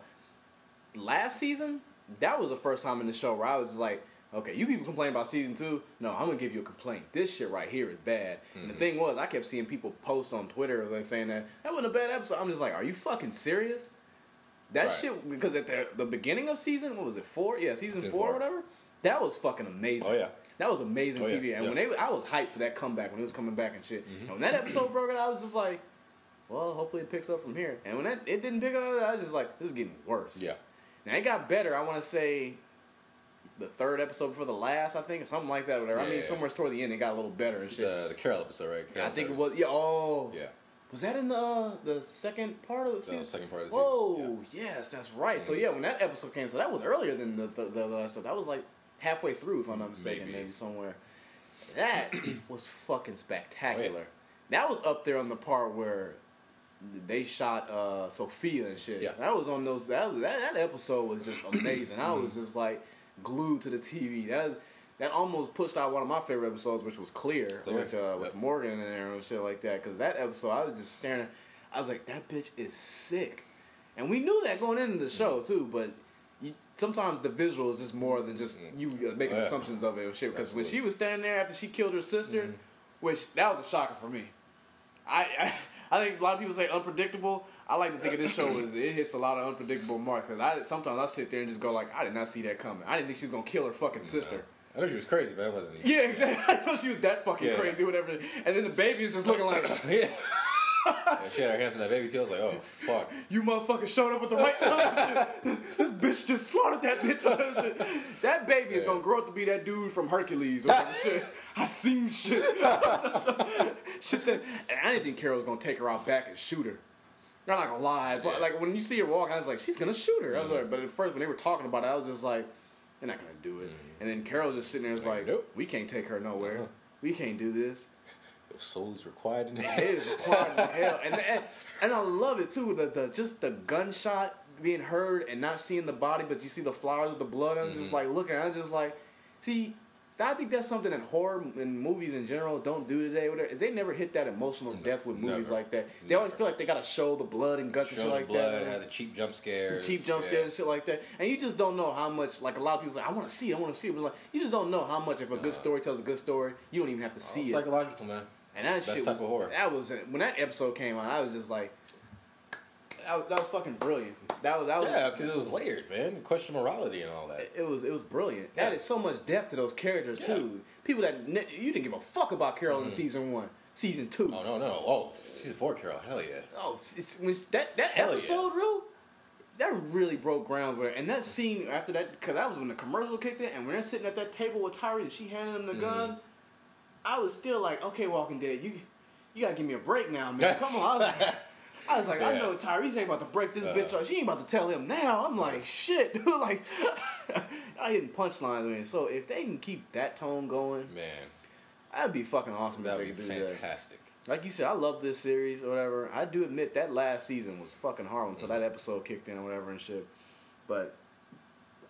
last season that was the first time in the show where I was just like, okay, you people complain about season two. No, I'm gonna give you a complaint. This shit right here is bad. And the Mhm. thing was, I kept seeing people post on Twitter like saying that that wasn't a bad episode. I'm just like, are you fucking serious? That Right. shit because at the the beginning of season, what was it, four? Yeah, season, Season four, or four. whatever. That was fucking amazing. Oh yeah. That was amazing Oh, yeah, T V. And yeah. when they, I was hyped for that comeback when it was coming back and shit. Mhm. And when that episode broke out, I was just like, well, hopefully it picks up from here. And when that it didn't pick up, I was just like, this is getting worse. Yeah. Now it got better. I want to say the third episode before the last, I think, something like that. Whatever. I mean, Yeah. somewhere toward the end, it got a little better and shit. The the Carol episode, right? Carol I think it Davis. was. Yeah. Oh. Yeah. Was that in the uh, the second part of the The season? second part of the Whoa, season. yes, that's right. So Mhm. yeah, when that episode came, so that was earlier than the the, the last one. That was like halfway through, if I'm not mistaken, maybe, Maybe. somewhere. That was fucking spectacular. Oh, yeah. That was up there on the part where they shot uh, Sophia and shit. Yeah. That was on those. That that, that episode was just amazing. I was just like glued to the T V. That that almost pushed out one of my favorite episodes, which was Clear, Clear. which uh, with Yep. Morgan in there and shit like that. Because that episode, I was just staring. I was like, that bitch is sick, and we knew that going into the show too. But you, sometimes the visual is just more than just you uh, making Oh, yeah. assumptions of it or shit. Because when Absolutely. she was standing there after she killed her sister, Mhm. which that was a shocker for me. I, I I think a lot of people say unpredictable. I like to think of this show as it hits a lot of unpredictable marks. Cause I sometimes I sit there and just go like, I did not see that coming. I didn't think she was gonna kill her fucking sister. I know she was crazy, but I wasn't. Yeah, exactly. I didn't know she was that fucking Yeah. crazy, whatever. And then the baby is just looking like, Yeah. And she had her hands on that baby too. I was like, oh fuck. you motherfucker showed up at the right time. This bitch just slaughtered that bitch. That baby is Yeah. gonna grow up to be that dude from Hercules or some shit. I seen shit. Shit that, and I didn't think Carol was gonna take her out back and shoot her. Not like gonna lie, but Yeah. like when you see her walk, I was like, she's gonna shoot her. I was Mhm. like, but at first when they were talking about it, I was just like, they're not gonna do it. Mhm. And then Carol just sitting there was Like, like, nope. we can't take her nowhere. Uh-huh. We can't do this. Your soul's required in It that. is required in hell, and, and and I love it too. The the just the gunshot being heard and not seeing the body, but you see the flowers with the blood. I'm just Mhm. like looking. I'm just like, see, I think that's something that horror and movies in general don't do today. Whatever, they never hit that emotional depth with movies Never. like that. They always Never. feel like they gotta show the blood and guts and Show shit the like blood, that. had the cheap jump scares. Cheap jump yeah. scares and shit like that, and you just don't know how much. Like a lot of people say, I want to see it, I want to see it, but like you just don't know how much. If a good Uh, story tells a good story, you don't even have to All see it. psychological, man. And that Best shit type was, of horror. that was when that episode came on. I was just like, that was, that was fucking brilliant. That was that was Yeah, because it was layered, man. The question of morality and all that. it was it was brilliant. Yeah. Added so much depth to those characters Yeah. too. People that ne- you didn't give a fuck about Carol in Mhm. season one, season two. Oh no, no. Oh, season four, Carol. Hell yeah. Oh, it's, it's, when that that Hell yeah. episode, real. That really broke grounds with her. And that scene after that, because that was when the commercial kicked in, and when they're sitting at that table with Tyree and she handed him the Mhm. gun, I was still like, okay, Walking Dead, you you gotta give me a break now, man. Come on. I was like, I, was like, I Yeah. know Tyrese ain't about to break this Uh. bitch off. She ain't about to tell him now. I'm like, shit. dude. Like, I hitting punchlines with it. So if they can keep that tone going, Man, that'd be fucking awesome that if would they be could do that. fantastic. Like you said, I love this series or whatever. I do admit that last season was fucking hard until that episode kicked in or whatever and shit. But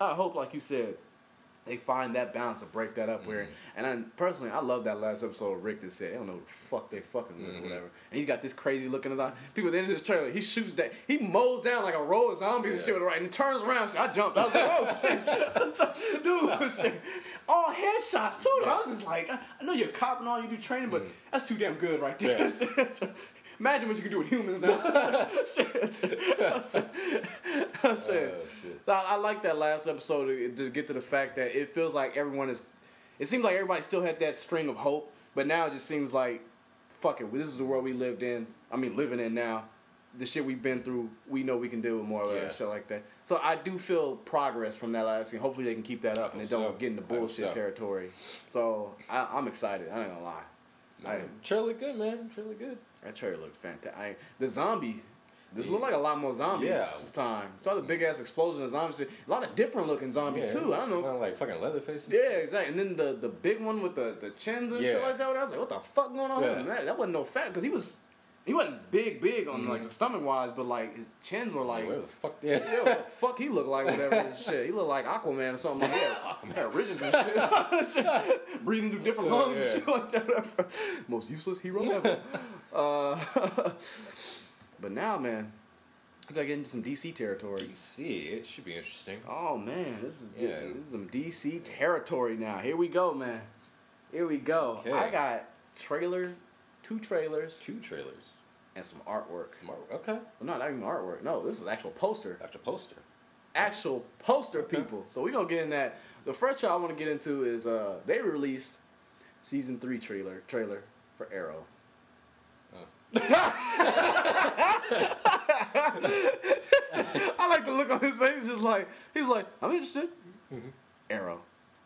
I hope, like you said, they find that balance to break that up. Where, and I, personally, I love that last episode of Rick that said, "I don't know what the fuck they fucking with," Mm-hmm. or whatever. And he's got this crazy look in his eye. People at the end of this trailer, he shoots that, he mows down like a row of zombies and Yeah. shit with the right, and turns around. I jumped. I was like, "Oh shit, dude!" Shit. All headshots too. I was just like, I I know you're a cop and all, you do training, but that's too damn good right there. Yeah. Imagine what you can do with humans now. Shit. I said, I said, Oh, shit. so I, I like that last episode to, to get to the fact that it feels like everyone is. It seems like everybody still had that string of hope, but now it just seems like, fuck it, this is the world we lived in. I mean, living in now. The shit we've been through, we know we can deal with more of Yeah. that shit like that. So I do feel progress from that last scene. Hopefully they can keep that up and they hope don't so. get into I hope bullshit so. territory. So I, I'm excited. I ain't gonna lie. I, Trailer look good, man. Trailer look good. that trailer looked fantastic. I, the zombie, this looked like a lot more zombies Yeah. this time. Saw the big ass explosion of zombies. A lot of different looking zombies Yeah, too. I don't know. kinda like fucking Leatherface. and Yeah, exactly. And then the, the big one with the, the chins and shit Yeah. like that. I was like, what the fuck going on? Yeah. With him? That, that wasn't no fat because he was he wasn't big big on like the stomach wise, but like his chins were like. Where the fuck? Yeah. Yeah, what the fuck he looked like, whatever and shit. He looked like Aquaman or something like that. Aquaman had ridges and shit. Breathing through different Yeah, lungs yeah. and shit like that. Whatever. Most useless hero ever. uh, but now, man, we gotta get into some D C territory. See, it should be interesting. Oh man, this is Yeah. this is some D C territory now. Here we go, man. Here we go. Okay. I got trailers, two trailers, Two trailers. and some artwork. Some art. Okay. Well, no, not even artwork. No, this is actual poster. After poster. Actual poster Okay. people. So we're gonna get in that. The first trailer I want to get into is uh they released season three trailer trailer for Arrow. I like the look on his face. It's like he's like, I'm interested. Mm-hmm. Arrow.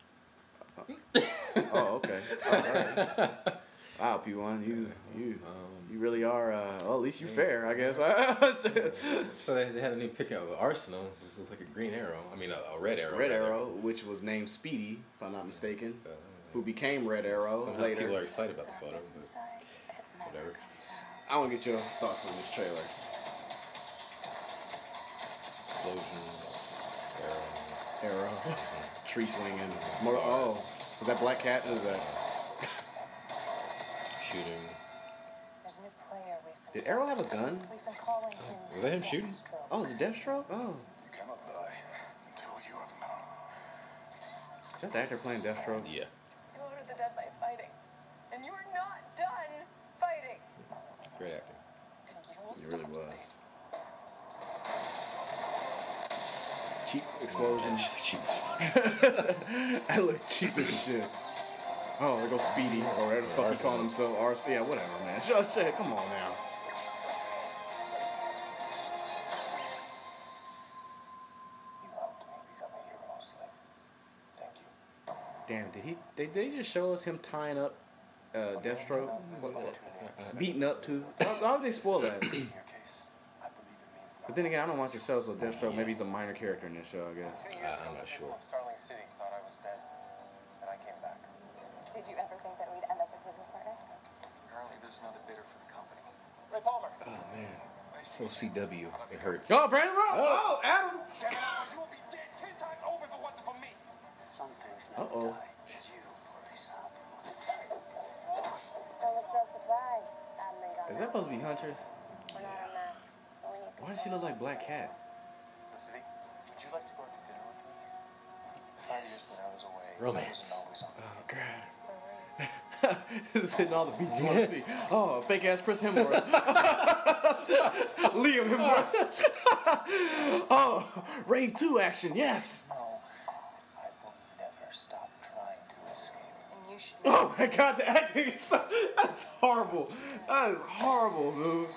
Oh, okay. All right. Wow, P one, you you Um, you really are. Uh, well, at least you're fair, I guess. So they, they had a new pick of Arsenal, which looks like a green arrow. I mean, a, a red arrow. Red rather. Arrow, which was named Speedy, if I'm not mistaken, So, who became Red Arrow somehow later. people are excited about the photo, but whatever. I want to get your thoughts on this trailer. Explosion, arrow. Arrow, tree swinging. More, oh, was that Black Cat? What is that? Shooting. There's a new player we've been Did Arrow have a gun? We've been calling him Was that him shooting? Deathstroke. Oh, is it Deathstroke? Oh, You cannot die until you have known. is that the actor playing Deathstroke? Yeah. You ordered the dead by fighting, and you are not done fighting. Great acting. And you will He really stop was. fighting. Cheap explosion. Cheap. That looked cheap as shit. Oh, there goes Speedy, or whatever the fuck he called himself. Ars- yeah, whatever, man. Shut shit. Come on now. You helped me become a hero, Slick. Thank you. Damn, did he? Did they just show us him tying up uh, Deathstroke? Beating up too? How, how did they spoil that? In your case, I believe it means But then again, I don't watch the show, so Deathstroke maybe he's a minor character in this show, I guess. Ten I- years I'm ago, not the sure. people of Starling City thought I was dead. And I came back. Did you ever think that we'd end up as business partners? Apparently, there's another bidder for the company. Ray Palmer. Oh man. Nice So to C W. It hurts. Oh, Brandon Rowe! Oh, Adam! Damn it, you will be dead ten times over if it wasn't for me. Some things never Uh-oh. die. You, for example. Don't look so surprised. I've been gone. Is that supposed to be Huntress? We're not unmasked, but we need Why does she look like Black Cat? Felicity, would you like to go out to dinner with me? The five years that I was away, Romance. I wasn't always on. Oh, God. Where were you? This is hitting all the beats you want to see. Oh, fake ass Chris Hemsworth. Liam Hemsworth. Oh, Ray two action, yes. No, I will never stop trying to escape. And you should Oh my God, the acting is such, that's horrible. That is horrible, dude.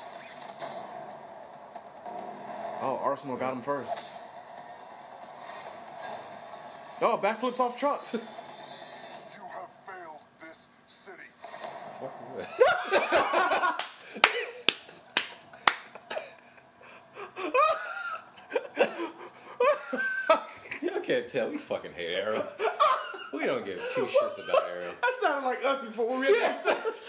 Oh, Arsenal got him first. Oh, backflips off trucks. You have failed this city. Y'all can't tell. We fucking hate Arrow. We don't give two shits about Arrow. That sounded like us before we had sex.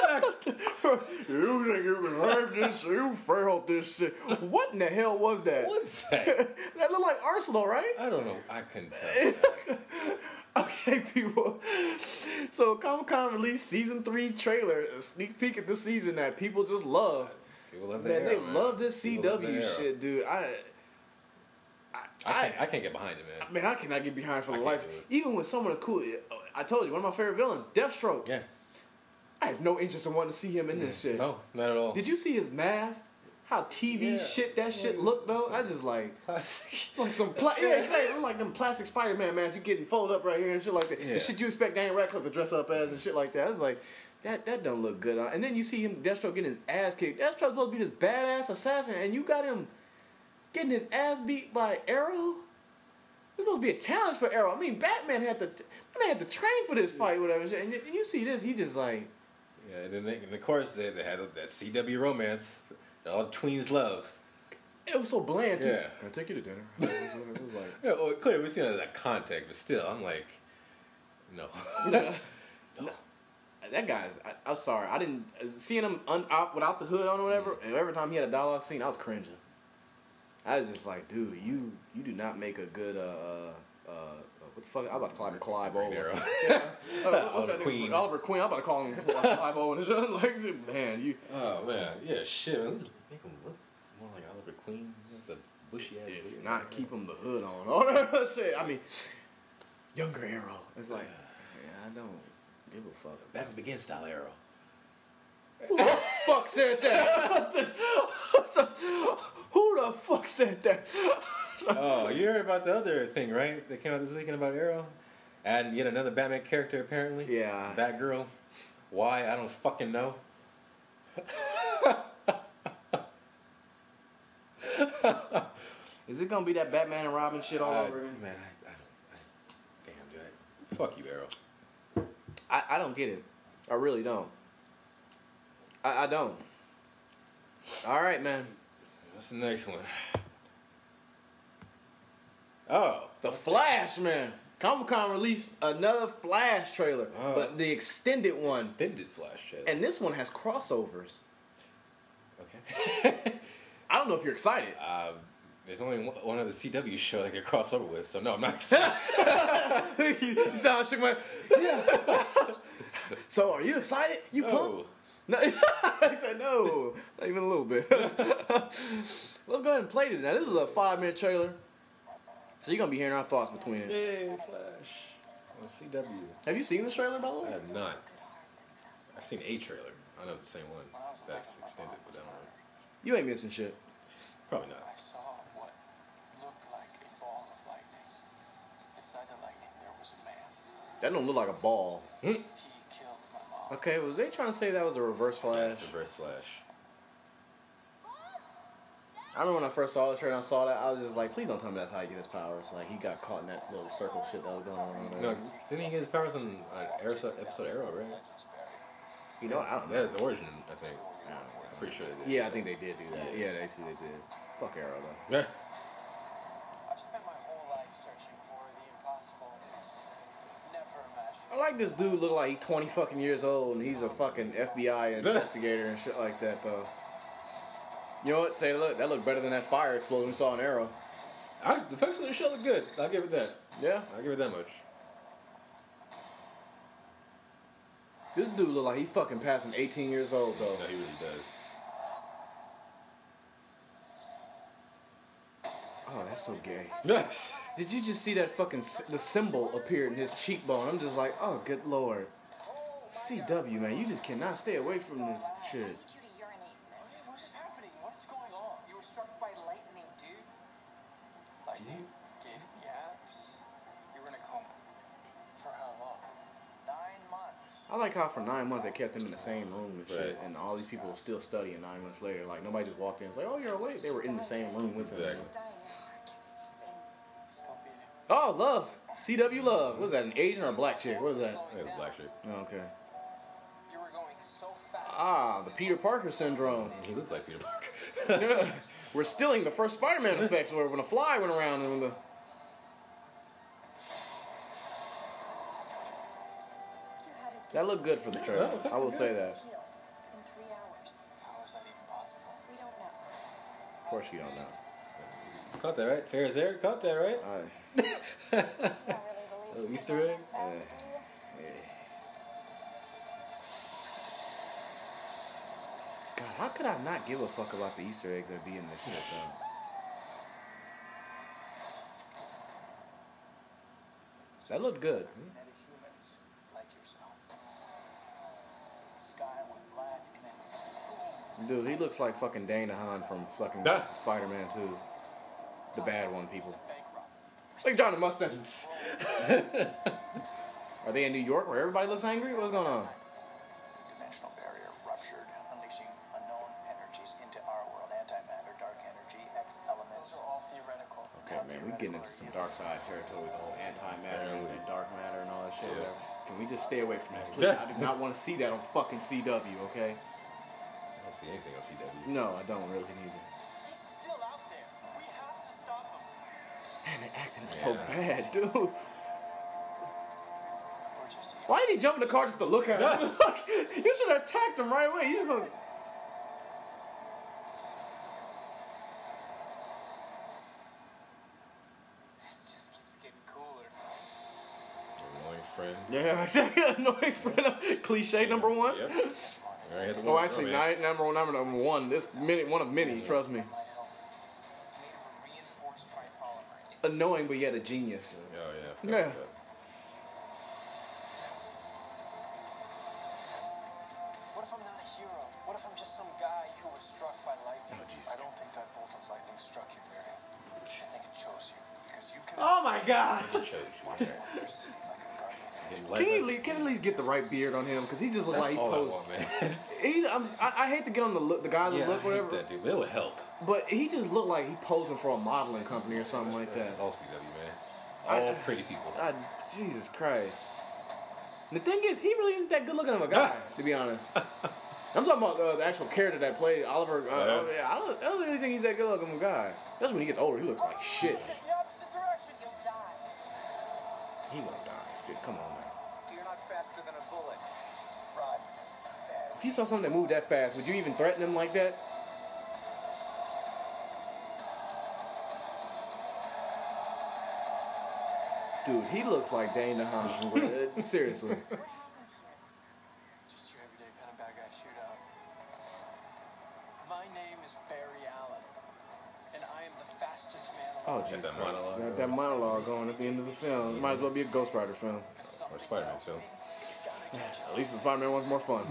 You think you can have this? You failed this shit. What in the hell was that? What's that? That looked like Arsenal, right? I don't know. I couldn't tell. Okay, people. So Comic Con released season three trailer, a sneak peek at this season that people just love. People love the Man, Arrow, they man. love this People love the C W Arrow. shit, dude. I, I, I can't, I can't get behind it, man. man, I cannot get behind for the I life. can't do it. Even when someone is cool, I told you one of my favorite villains, Deathstroke. Yeah. I have no interest in wanting to see him in this shit. No, not at all. Did you see his mask? How T V Yeah. shit that shit looked though? I just like Classic. it's like some pla- yeah, it's like, it's like them plastic Spider-Man masks you getting folded up right here and shit like that. Yeah. The shit you expect Daniel Radcliffe to dress up as and shit like that. It's like that that don't look good. And then you see him Deathstroke getting his ass kicked. Deathstroke's supposed to be this badass assassin, and you got him getting his ass beat by Arrow. It's supposed to be a challenge for Arrow. I mean, Batman had to Batman had to train for this fight, whatever. And you- and you see this, he just like. Yeah, and then they, and of course they, they had that C W romance that all tweens love. It was so bland too. Yeah. Can I take you to dinner? It was, it was like. Yeah, well, clearly we see it as a context, but still, I'm like, no. No. That guy's. I, I'm sorry. I didn't seeing him un, out, without the hood on or whatever. And every time he had a dialogue scene, I was cringing. I was just like, dude, you you do not make a good. Uh, uh, uh, what the fuck? I'm about to call him Clive Owen. Arrow. Yeah. Uh, what's Oliver that nigga? Queen. Oliver Queen. I'm about to call him Clive Owen. Like, man, you. Oh man, yeah, shit. Man. Let's make him look more like Oliver Queen, the bushy ass. If beard. not, keep him the hood on. All that shit. I mean, younger Arrow. It's like, yeah, I don't give a fuck. Batman Begins style Arrow. Who the fuck said that? Who the fuck said that? Oh, you heard about the other thing, right? That came out this weekend about Arrow, and yet another Batman character apparently. Yeah. Batgirl. Why? I don't fucking know. Is it gonna be that Batman and Robin shit all I- over again? Man, I, I don't. I, damn, dude. I, fuck you, Arrow. I, I don't get it. I really don't. I, I don't. All right, man. What's the next one? Oh, The Flash, man. Comic Con released another Flash trailer, Oh. but the extended one. extended Flash trailer. And this one has crossovers. Okay. I don't know if you're excited. um, there's only one, one other C W show that I can cross over with, so no, I'm not excited. You sound shook, man. Yeah. So, are you excited? You pumped? Oh, No, I said no, not even a little bit. Let's go ahead and play this. Now, this is a five-minute trailer, so you're gonna be hearing our thoughts between it. yay, Flash on C W. Have you seen this trailer, by the I way? have not. I've seen a trailer. I know it's the same one. That's extended, but I don't know. You ain't missing shit. Probably not. I saw what looked like a ball of lightning. Inside the lightning, there was a man. That don't look like a ball. He killed my mom. Okay, was they trying to say that was a reverse Flash? That's Reverse Flash. I remember when I first saw the trailer and I saw that, I was just like, please don't tell me that's how he get his powers. Like, he got caught in that little circle shit that was going on. Over No, there. didn't he get his powers on uh, Arrow, episode Arrow, right? You know, I don't know. That is the origin, I think. I'm pretty sure they did. Yeah, I think they did do that. Yeah, they see they did. Fuck Arrow, though. Yeah. I've spent my whole life searching for the impossible. Never imagined. I like this dude look like he's twenty fucking years old and he's a fucking F B I investigator and shit like that, though. You know what? Say, look, that looked better than that fire explosion we saw in Arrow. I, the effects of the show look good. I'll give it that. Yeah. I'll give it that much. This dude look like he fucking passing eighteen years old, though. No, he really does. Oh, that's so gay. Yes. Did you just see that fucking s- the symbol appear in his cheekbone? I'm just like, oh, good lord. C W, man, you just cannot stay away from this shit. I need you to urinate in this. What is happening? What is going on? You were struck by lightning, dude. Lightning gave me abs. You were in a coma. For how long? Nine months. I like how for nine months they kept him in the same room and shit, Right. and all these people were still studying nine months later. Like, nobody just walked in and was like, oh, you're awake. They were in the same room with him. Exactly. Dying, your heart keeps stopping. It's still beating. Oh, Love. C W Love. What is that, an Asian or a black chick? What is that? I think it's black chick. Oh, okay. You were going so fast. Ah, the Peter Parker syndrome. He looks like Peter Parker. We're stealing the first Spider-Man effects where when a fly went around and when the... That looked good for the trailer. I will say that. It's healed in three hours. How is that even possible? We don't know. Of course you don't know. Caught that right? Fair as air. Caught that right? All right. You don't really believe Little you Easter can egg? run that fast, Yeah. do you? God, how could I not give a fuck about the Easter eggs that be in this shit, though? That looked good. Metahumans like yourself. The sky went black and then boom. Dude, he looks like fucking Dane DeHaan from fucking Ah. Spider-Man two. The bad one, people. It's a bank robbery. Like Johnny Mustache. Are they in New York where everybody looks angry? What's going on? Dimensional barrier ruptured, unleashing unknown energies into our world. Antimatter, dark energy, X elements. Those are all theoretical. Okay, man, we getting into some dark side territory, the whole antimatter and dark matter and all that shit. Yeah. Whatever. Can we just stay away from that? Please, I do not want to see that on fucking C W, okay? I don't see anything on C W. No, I don't really need it. He's still out there. We have to stop him. Man, the acting is so Yeah. bad, dude. We're just here. Why did he jump in the car just to look at him? You should have attacked him right away. He's gonna. This just keeps getting cooler. Annoying friend. Yeah, exactly. Annoying friend. Cliche number one. Yep. All right, hit the Oh, one. actually, Oh, not man. number one, number number one. This many, one of many. Trust me. Might help. It's made of a reinforced tripolymer. It's Annoying, but yet a genius. Oh, yeah. I forgot Yeah. about that. What if I'm not a hero? What if I'm just some guy who was struck by lightning? Oh, Jesus. I don't think that bolt of lightning struck you, Barry. I think it chose you because you can. Oh my God. He chose you. Watch your city like a guardian angel. Like Can he, that. le- can at least get the right beard on him? Because he just looks That's like he all I posed. want, man. He, I'm, I, I hate to get on the look, the guy that Yeah, look, I hate whatever. that, dude. But it would help. But he just looked like he posing for a modeling company or something like that. It's all C W, man. I- All pretty people. God, Jesus Christ. The thing is, he really isn't that good looking of a guy, to be honest. I'm talking about uh, the actual character that played Oliver. Uh, Yeah. uh, yeah, I don't, I don't really think he's that good looking of a guy. That's when he gets older. He looks like shit. The opposite direction. You'll die. He won't die. Dude, come on now. You're not faster than a bullet. Rod. Bad. If you saw something that moved that fast, would you even threaten him like that? Dude, he looks like Dane DeHaan. Seriously. What happened here? Just your everyday kind of bad guy shootout. My name is Barry Allen, and I am the fastest man Oh, alive. Jesus that Christ. monologue That, that monologue going at the end of the film. Might as well be a Ghost Rider film. Or Spider-Man film. It's gonna catch At up. least the Spider-Man one's more fun.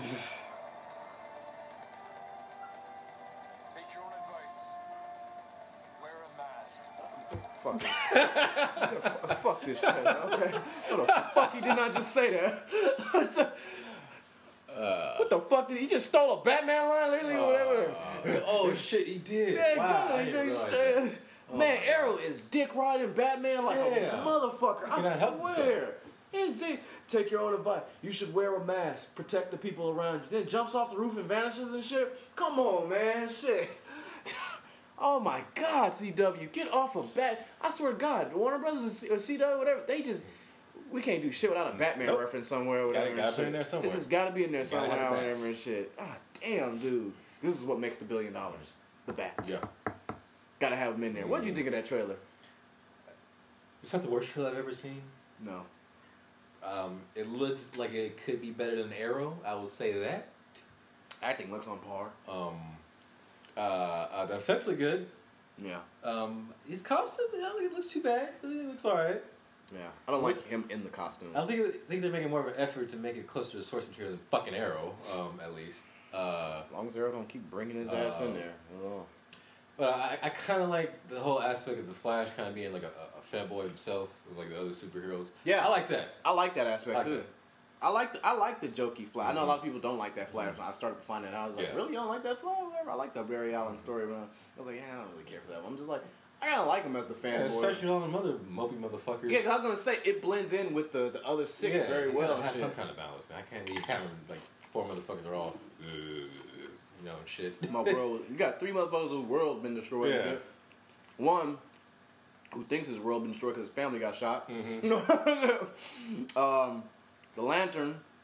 Take your own advice. Wear a mask. Fuck it. Fuck this trailer, okay? What the fuck? He did not just say that. Uh, What the fuck? Did he just stole a Batman line? Literally, whatever. oh, shit, he did. Yeah, Wow, exactly. I didn't He realize stole- that. Oh Man, my Arrow is dick riding Batman like a Damn. motherfucker. He I cannot help swear. He's the- take your own advice. You should wear a mask, protect the people around you. Then jumps off the roof and vanishes and shit. Come on, man, shit. Oh my God, C W, get off of Bat. I swear to God, Warner Brothers or C- or C W, whatever, they just. We can't do shit without a Batman Nope. reference somewhere. Or whatever Gotta- gotta and put it in shit. there somewhere. It just gotta be in there Gotta have somehow, the whatever bats. and shit. Ah, damn, dude. This is what makes the billion dollars. The bats. Yeah. Gotta have them in there. What did you think of that trailer? It's not the worst trailer I've ever seen. No. Um, it looks like it could be better than Arrow. I will say that. Acting looks on par. Um, uh, uh, the effects look good. Yeah. Um, his costume, I don't think it looks too bad. It looks alright. Yeah. I don't like him in the costume. I don't think I think they're making more of an effort to make it closer to the source material than fucking Arrow. Um, at least. Uh, As long as Arrow don't keep bringing his ass in Uh, there. Oh. But I, I kind of like the whole aspect of the Flash kind of being like a, a fanboy himself with like the other superheroes. Yeah. I like that. I like that aspect I like too. that. I like the, I like the jokey Flash. I know a lot of people don't like that Flash. I started to find that out. I was like, Yeah. really, you don't like that Flash? Whatever. I like the Barry Allen story, man. I was like, yeah, I don't really care for that one. I'm just like, I kind of like him as the Yeah, fanboy. especially all them other mopey motherfuckers. Yeah, 'cause I was gonna say it blends in with the, the other six Yeah, very you well. gotta and have shit. some kind of balance, man. I can't be having like four motherfuckers are all, uh, you know, shit. My world, you got three motherfuckers whose world been destroyed. Yeah. man. One who thinks his world been destroyed because his family got shot. Mm-hmm. um, the Lantern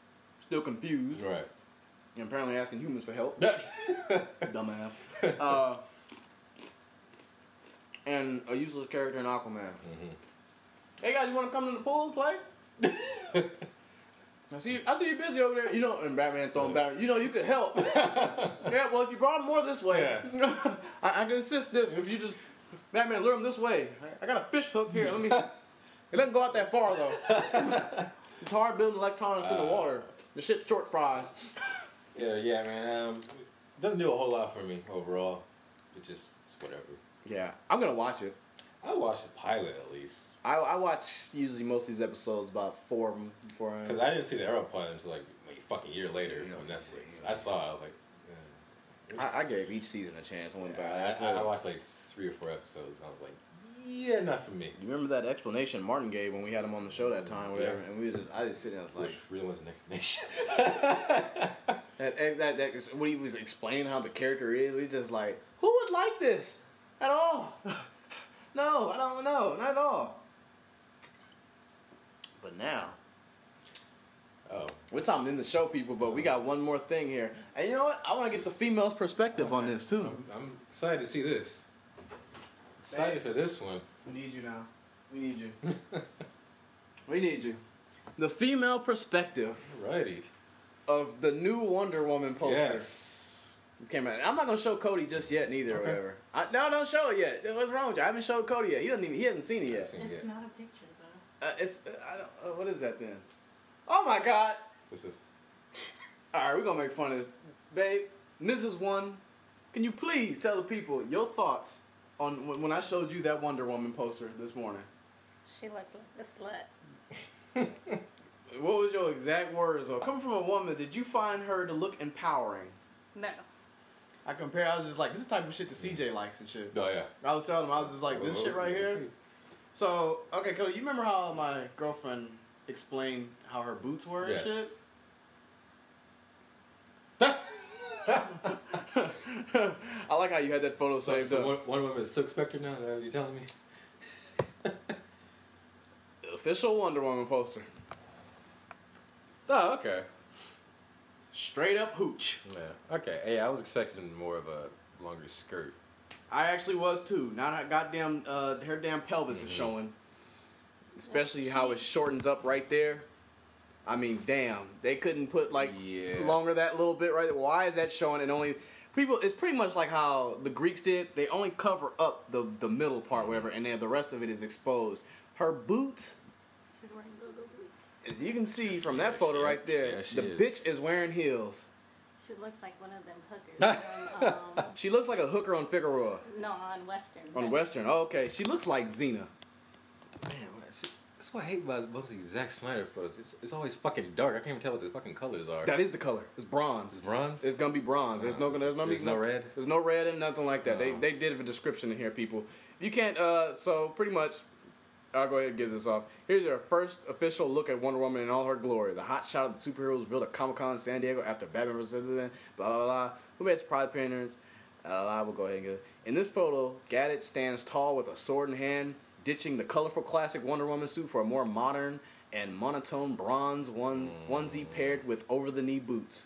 still confused, Right. and apparently asking humans for help. Dumbass. Uh, and a useless character in Aquaman. Mm-hmm. Hey guys, you want to come to the pool and play? I see, you, I see you busy over there. You know, and Batman throwing Batman. You know, you could help. Yeah, well, if you brought him more this way, I, I can assist this. If you just, Batman, lure him this way. I got a fish hook here. Let me. It doesn't go out that far though. It's hard building electronics uh, in the water. The shit short fries. Yeah, yeah, man. Um, it doesn't do a whole lot for me overall. It just, it's whatever. Yeah, I'm gonna watch it. I watched the pilot at least. I, I watch usually most of these episodes, about four of them before I. Because I didn't see the Arrow pilot until like, like a fucking year later on Netflix. I saw it, I was like, yeah. I, I gave each season a chance. I went yeah, back. I, I, I watched like three or four episodes. And I was like, yeah, not for me. You remember that explanation Martin gave when we had him on the show that time, whatever, yeah. And we just, I just sitting there, I was like, which really was an explanation. that, that, that is when he was explaining how the character is, we just like, who would like this at all? No, I don't know, not at all. But now, oh, we're talking in the show, people, but we got one more thing here, and you know what? I want to get the female's perspective on this too. I'm, I'm excited to see this. Excited for this one. We need you now. We need you. We need you. The female perspective. Alrighty. Of the new Wonder Woman poster. Yes. It came out. I'm not gonna show Cody just yet, neither, Okay. or whatever. I, no, don't show it yet. What's wrong with you? I haven't showed Cody yet. He doesn't even. He hasn't seen it yet. Seen It's yet. not a picture, though. Uh, it's. Uh, I don't. Uh, what is that then? Oh my God! This is. All right, we're gonna make fun of it, babe. This is one. Can you please tell the people your thoughts on when, when I showed you that Wonder Woman poster this morning? She looks like a slut. What was your exact words? Though, coming from a woman, did you find her to look empowering? No. I compare. I was just like, this is the type of shit that C J likes and shit. Oh yeah. I was telling him, I was just like, this Well, shit right let's here. see. So, okay, Cody, you remember how my girlfriend explained how her boots were and Yes. shit? I like how you had that photo So, saved so up. one, one woman is Silk Spectre now? Is that what you're telling me? The official Wonder Woman poster. Oh, okay. Straight up hooch. Yeah. Okay. Hey, I was expecting more of a longer skirt. I actually was too. Now that goddamn, uh, her damn pelvis Mm-hmm. is showing. Especially how it shortens up right there. I mean, damn. They couldn't put like Yeah. longer that little bit right there. Why is that showing and only people? It's pretty much like how the Greeks did. They only cover up the the middle part, whatever, and then the rest of it is exposed. Her boots, She's wearing go-go boots. as you can see from that Yeah, photo she- right there, yeah, she the is. bitch is wearing heels. She looks like one of them hookers on, um, She looks like a hooker on Figueroa. no, on Western. On but- Western. Oh, okay. She looks like Xena. Man, see, that's what I hate about most of these Zack Snyder photos. It's, it's always fucking dark. I can't even tell what the fucking colors are. That is the color. It's bronze. It's bronze? It's gonna be bronze. There's no. There's no. There's no red? There's no red and nothing like that. They No. they did a description in here, people. You can't. Uh. So pretty much, I'll go ahead and give this off. Here's our first official look at Wonder Woman in all her glory. The hot shot of the superheroes revealed at Comic Con San Diego after Batman versus Superman. Blah blah blah. Who made a surprise appearance? Uh, I will go ahead and go. In this photo, Gadget stands tall with a sword in hand, ditching the colorful classic Wonder Woman suit for a more modern and monotone bronze one onesie paired with over-the-knee boots.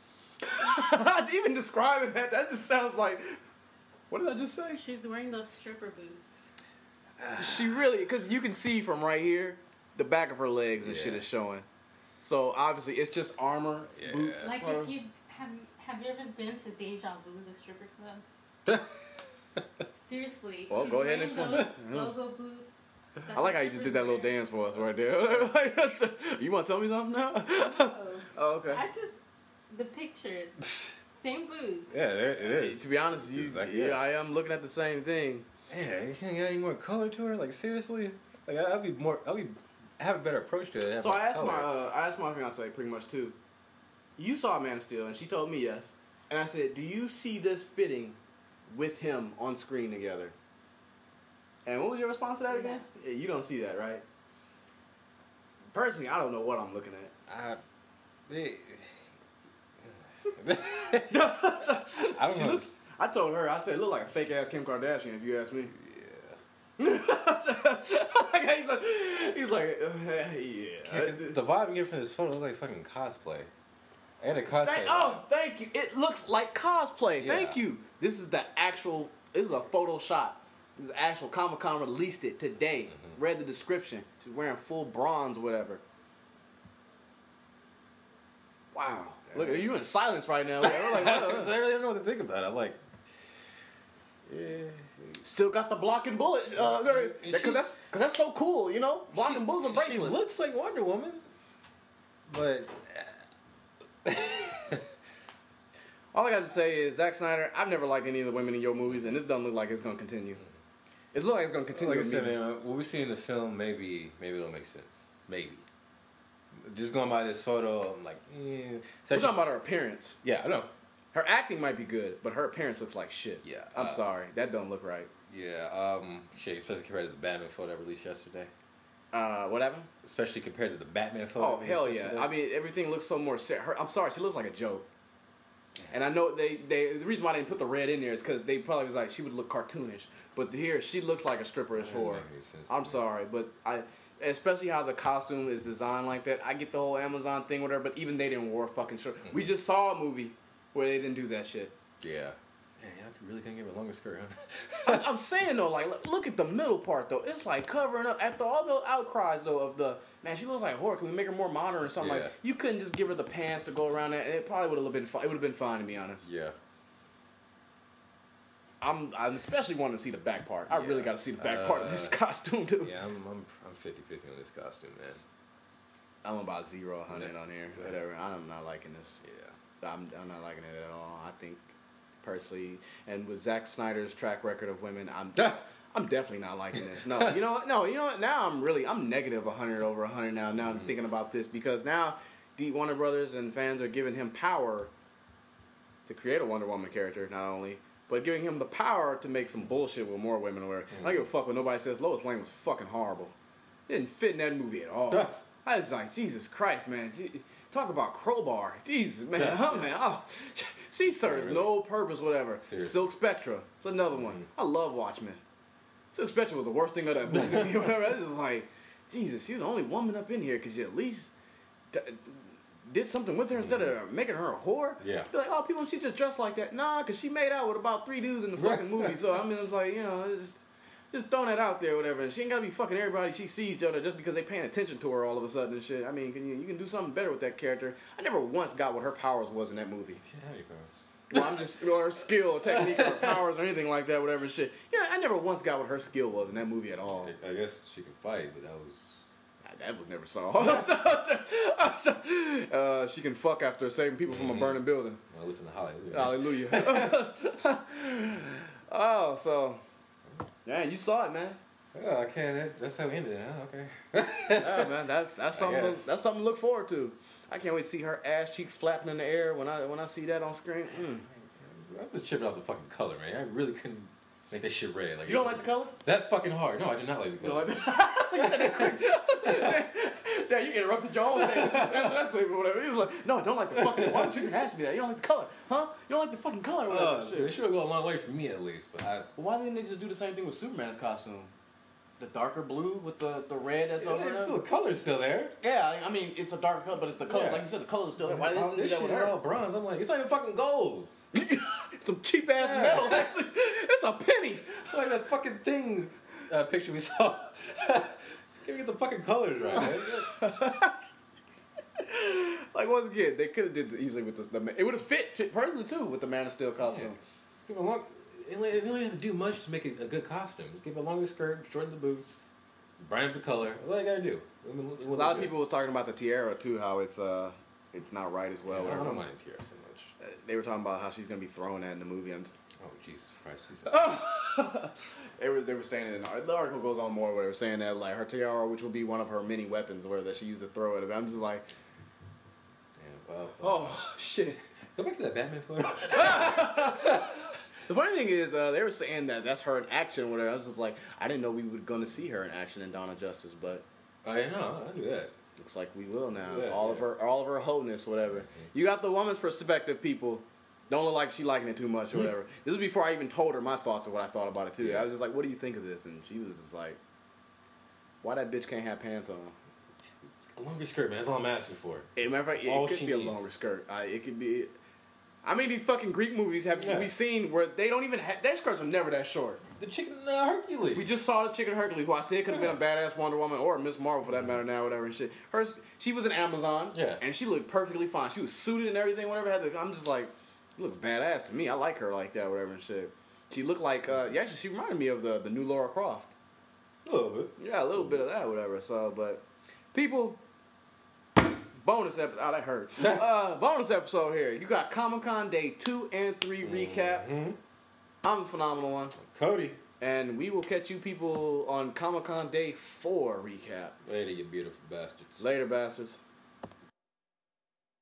Even describing that, that just sounds like. What did I just say? She's wearing those stripper boots. She really, because you can see from right here, the back of her legs and Yeah. shit is showing. So obviously, it's just armor, Yeah. boots. Like or- if you have have you ever been to Deja Vu, the stripper club? Seriously. Well, she's go ahead and wearing explain. those Logo boots. that I like the how you just did strippers that little wear. dance for us right there. You want to tell me something now? Oh. Oh, okay. I just the picture, same boots. Yeah, there it is. To be honest, you, Exactly. yeah, I am looking at the same thing. Yeah, you can't get any more color to her. Like seriously, like I'll be more. I'll be have a better approach to it. have So more I asked color. my uh, I asked my fiance pretty much too. You saw Man of Steel, and she told me yes. And I said, "Do you see this fitting with him on screen together?" And what was your response to that again? Yeah, you don't see that, right? Personally, I don't know what I'm looking at. I, they, I don't She know. looks, I told her, I said, it looked like a fake ass Kim Kardashian, if you ask me. Yeah. he's like, he's like uh, yeah. The vibe I'm getting from this photo looks like fucking cosplay. And a cosplay. Thank, oh, thank you. It looks like cosplay. Yeah. Thank you. This is the actual. This is a photo shot. This is actual. Comic Con released it today. Mm-hmm. Read the description. She's wearing full bronze, whatever. Wow. Look, are you in silence right now? Like, like, what I the- really don't know what to think about it. I'm like, yeah. Still got the blocking bullet. Uh, She- because that's because that's so cool, you know. Blocking She- bullets are She bracelets. looks like Wonder Woman, but All I got to say is Zack Snyder. I've never liked any of the women in your movies, and this doesn't look like it's gonna continue. It looks like it's gonna continue. like I with said, me. man, what we see in the film, maybe, maybe it'll make sense. Maybe. Just going by this photo, I'm like, eh. We're talking about her appearance. Yeah, I know. Her acting might be good, but her appearance looks like shit. Yeah, I'm uh, sorry. That don't look right. Yeah, um, shit, especially compared to the Batman photo that released yesterday. Uh, what happened? Especially compared to the Batman photo. Oh that hell released yeah! yesterday. I mean, everything looks so more. Ser- her, I'm sorry, she looks like a joke. And I know they, they the reason why they didn't put the red in there is because they probably was like she would look cartoonish, but here she looks like a stripperish That doesn't whore. make any sense to I'm me. sorry, but I, especially how the costume is designed like that. I get the whole Amazon thing, whatever, but even they didn't wear a fucking shirt. Mm-hmm. We just saw a movie where they didn't do that shit. Yeah. Man, y'all really couldn't give her a longer skirt, huh? I'm saying though, like look, look at the middle part though. It's like covering up after all the outcries though of the man. She looks like horror. Can we make her more modern or something Yeah. like? You couldn't just give her the pants to go around that. It probably would have been fine. It would have been fine to be honest. Yeah. I'm I especially want to see the back part. I really Yeah. got to see the back part of this Uh, costume too. Yeah, I'm I'm I'm fifty-fifty on this costume, man. I'm about zero a hundred Yeah. on here. Yeah. Whatever. I'm not liking this. Yeah. I'm I'm not liking it at all. I think personally, and with Zack Snyder's track record of women, I'm. I'm definitely not liking this. No, you know what? No, you know what? Now I'm really, I'm negative one hundred over one hundred now. Now I'm thinking about this because now the Warner Brothers and fans are giving him power to create a Wonder Woman character, not only, but giving him the power to make some bullshit with more women wear. I don't give a fuck when nobody says Lois Lane was fucking horrible. It didn't fit in that movie at all. I was like, Jesus Christ, man. Gee, talk about crowbar. Jesus, man. Oh, man. Oh, she serves really. no purpose, whatever. Seriously. Silk Spectra. It's another one. I love Watchmen. Silk Spectra was the worst thing of that movie. Whatever. It's just like, Jesus, she's the only woman up in here because you at least d- did something with her instead of making her a whore. Yeah. Be like, oh, people, she just dressed like that. Nah, because she made out with about three dudes in the fucking movie. So, I mean, it's like, you know, it's just throwing that out there, whatever. And she ain't gotta be fucking everybody she sees each other just because they paying attention to her all of a sudden and shit. I mean, can you, you can do something better with that character. I never once got what her powers was in that movie. She had any powers. Well, I'm just, or her skill, or technique, or her powers, or anything like that, whatever shit. Yeah, I never once got what her skill was in that movie at all. I, I guess she can fight, but that was. That was never saw. uh, she can fuck after saving people from a burning building. Well, listen to Hallelujah. Hallelujah. Oh, so, yeah, you saw it, man. Oh, I can't. That, that's how we ended it, huh? Okay. Yeah, man, that's that's something. To, guess. that's something to look forward to. I can't wait to see her ass cheeks flapping in the air when I when I see that on screen. Mm. I was tripping off the fucking color, man. I really couldn't make that shit red. Like You don't like the color? that fucking hard. No, I do not like the You color. don't like the? You said that quick. Damn, you interrupted your own statement. Just answer that statement, whatever. He was like, no, I don't like the fucking. Why would you even ask me that? You don't like the color, huh? You don't like the fucking color, or whatever. Uh, so Shit. they should have gone a long way for me at least, but I. Why didn't they just do the same thing with Superman's costume? The darker blue with the, the red that's over It's there? still the color's still there. Yeah, I mean, it's a dark color, but it's the color. Yeah. Like you said, the color is still there. Why Oh, didn't they do this that shit with is her? all bronze. I'm like, it's not even fucking gold. Some cheap ass Yeah. metal. Actually, it's a penny. It's like that fucking thing uh, picture we saw. Can we get the fucking colors right, man? Like once again, they could have did it easily with this. The, it would have fit, fit perfectly too with the Man of Steel costume. Just give it a long. It only- it really doesn't do much to make it a good costume. Just give it a longer skirt, shorten the boots, brighten up the color. That's all you gotta do. It will- it will A lot look of good. people was talking about the tiara too, how it's uh, it's not right as well. Yeah, I whatever. don't mind Tiara so much. Uh, They were talking about how she's gonna be thrown at in the movie. I'm just, Oh Jesus Christ! Please. they were they were saying it in the, the article goes on more where they were saying that like her tiara, which will be one of her many weapons, where that she used to throw at it. I'm just like, Damn, well, well. oh shit. Go back to that Batman photo. The funny thing is, uh, they were saying that that's her in action. Whatever. I was just like, I didn't know we were gonna see her in action in Dawn of Justice, but I know. I knew that. looks like we will now. Yeah, all yeah. of her, all of her wholeness, whatever. You got the woman's perspective, people. Don't look like she liking it too much or whatever. This was before I even told her my thoughts of what I thought about it too. Yeah. I was just like, "What do you think of this?" And she was just like, "Why that bitch can't have pants on?" A longer skirt, man. That's all I'm asking for. As a matter of fact, it, All it could she be a needs. longer skirt. Uh, it could be. I mean, these fucking Greek movies have Yeah. we seen where they don't even have their skirts are never that short. The chicken uh, Hercules. We just saw the chicken Hercules. Who I said could have been a badass Wonder Woman or Miss Marvel for that matter now, whatever and shit. Her, she was an Amazon, Yeah. and she looked perfectly fine. She was suited and everything, whatever. Had the, I'm just like, she looks badass to me. I like her like that, whatever and shit. She looked like, uh, yeah, actually, she reminded me of the the new Laura Croft. A little bit. Yeah, a little bit of that, whatever. So, but people, bonus episode. Oh, that hurt. uh, bonus episode here. You got Comic Con Day two and three recap. Mm-hmm. I'm a phenomenal one. Cody. And we will catch you people on Comic Con Day four recap. Later, you beautiful bastards. Later, bastards.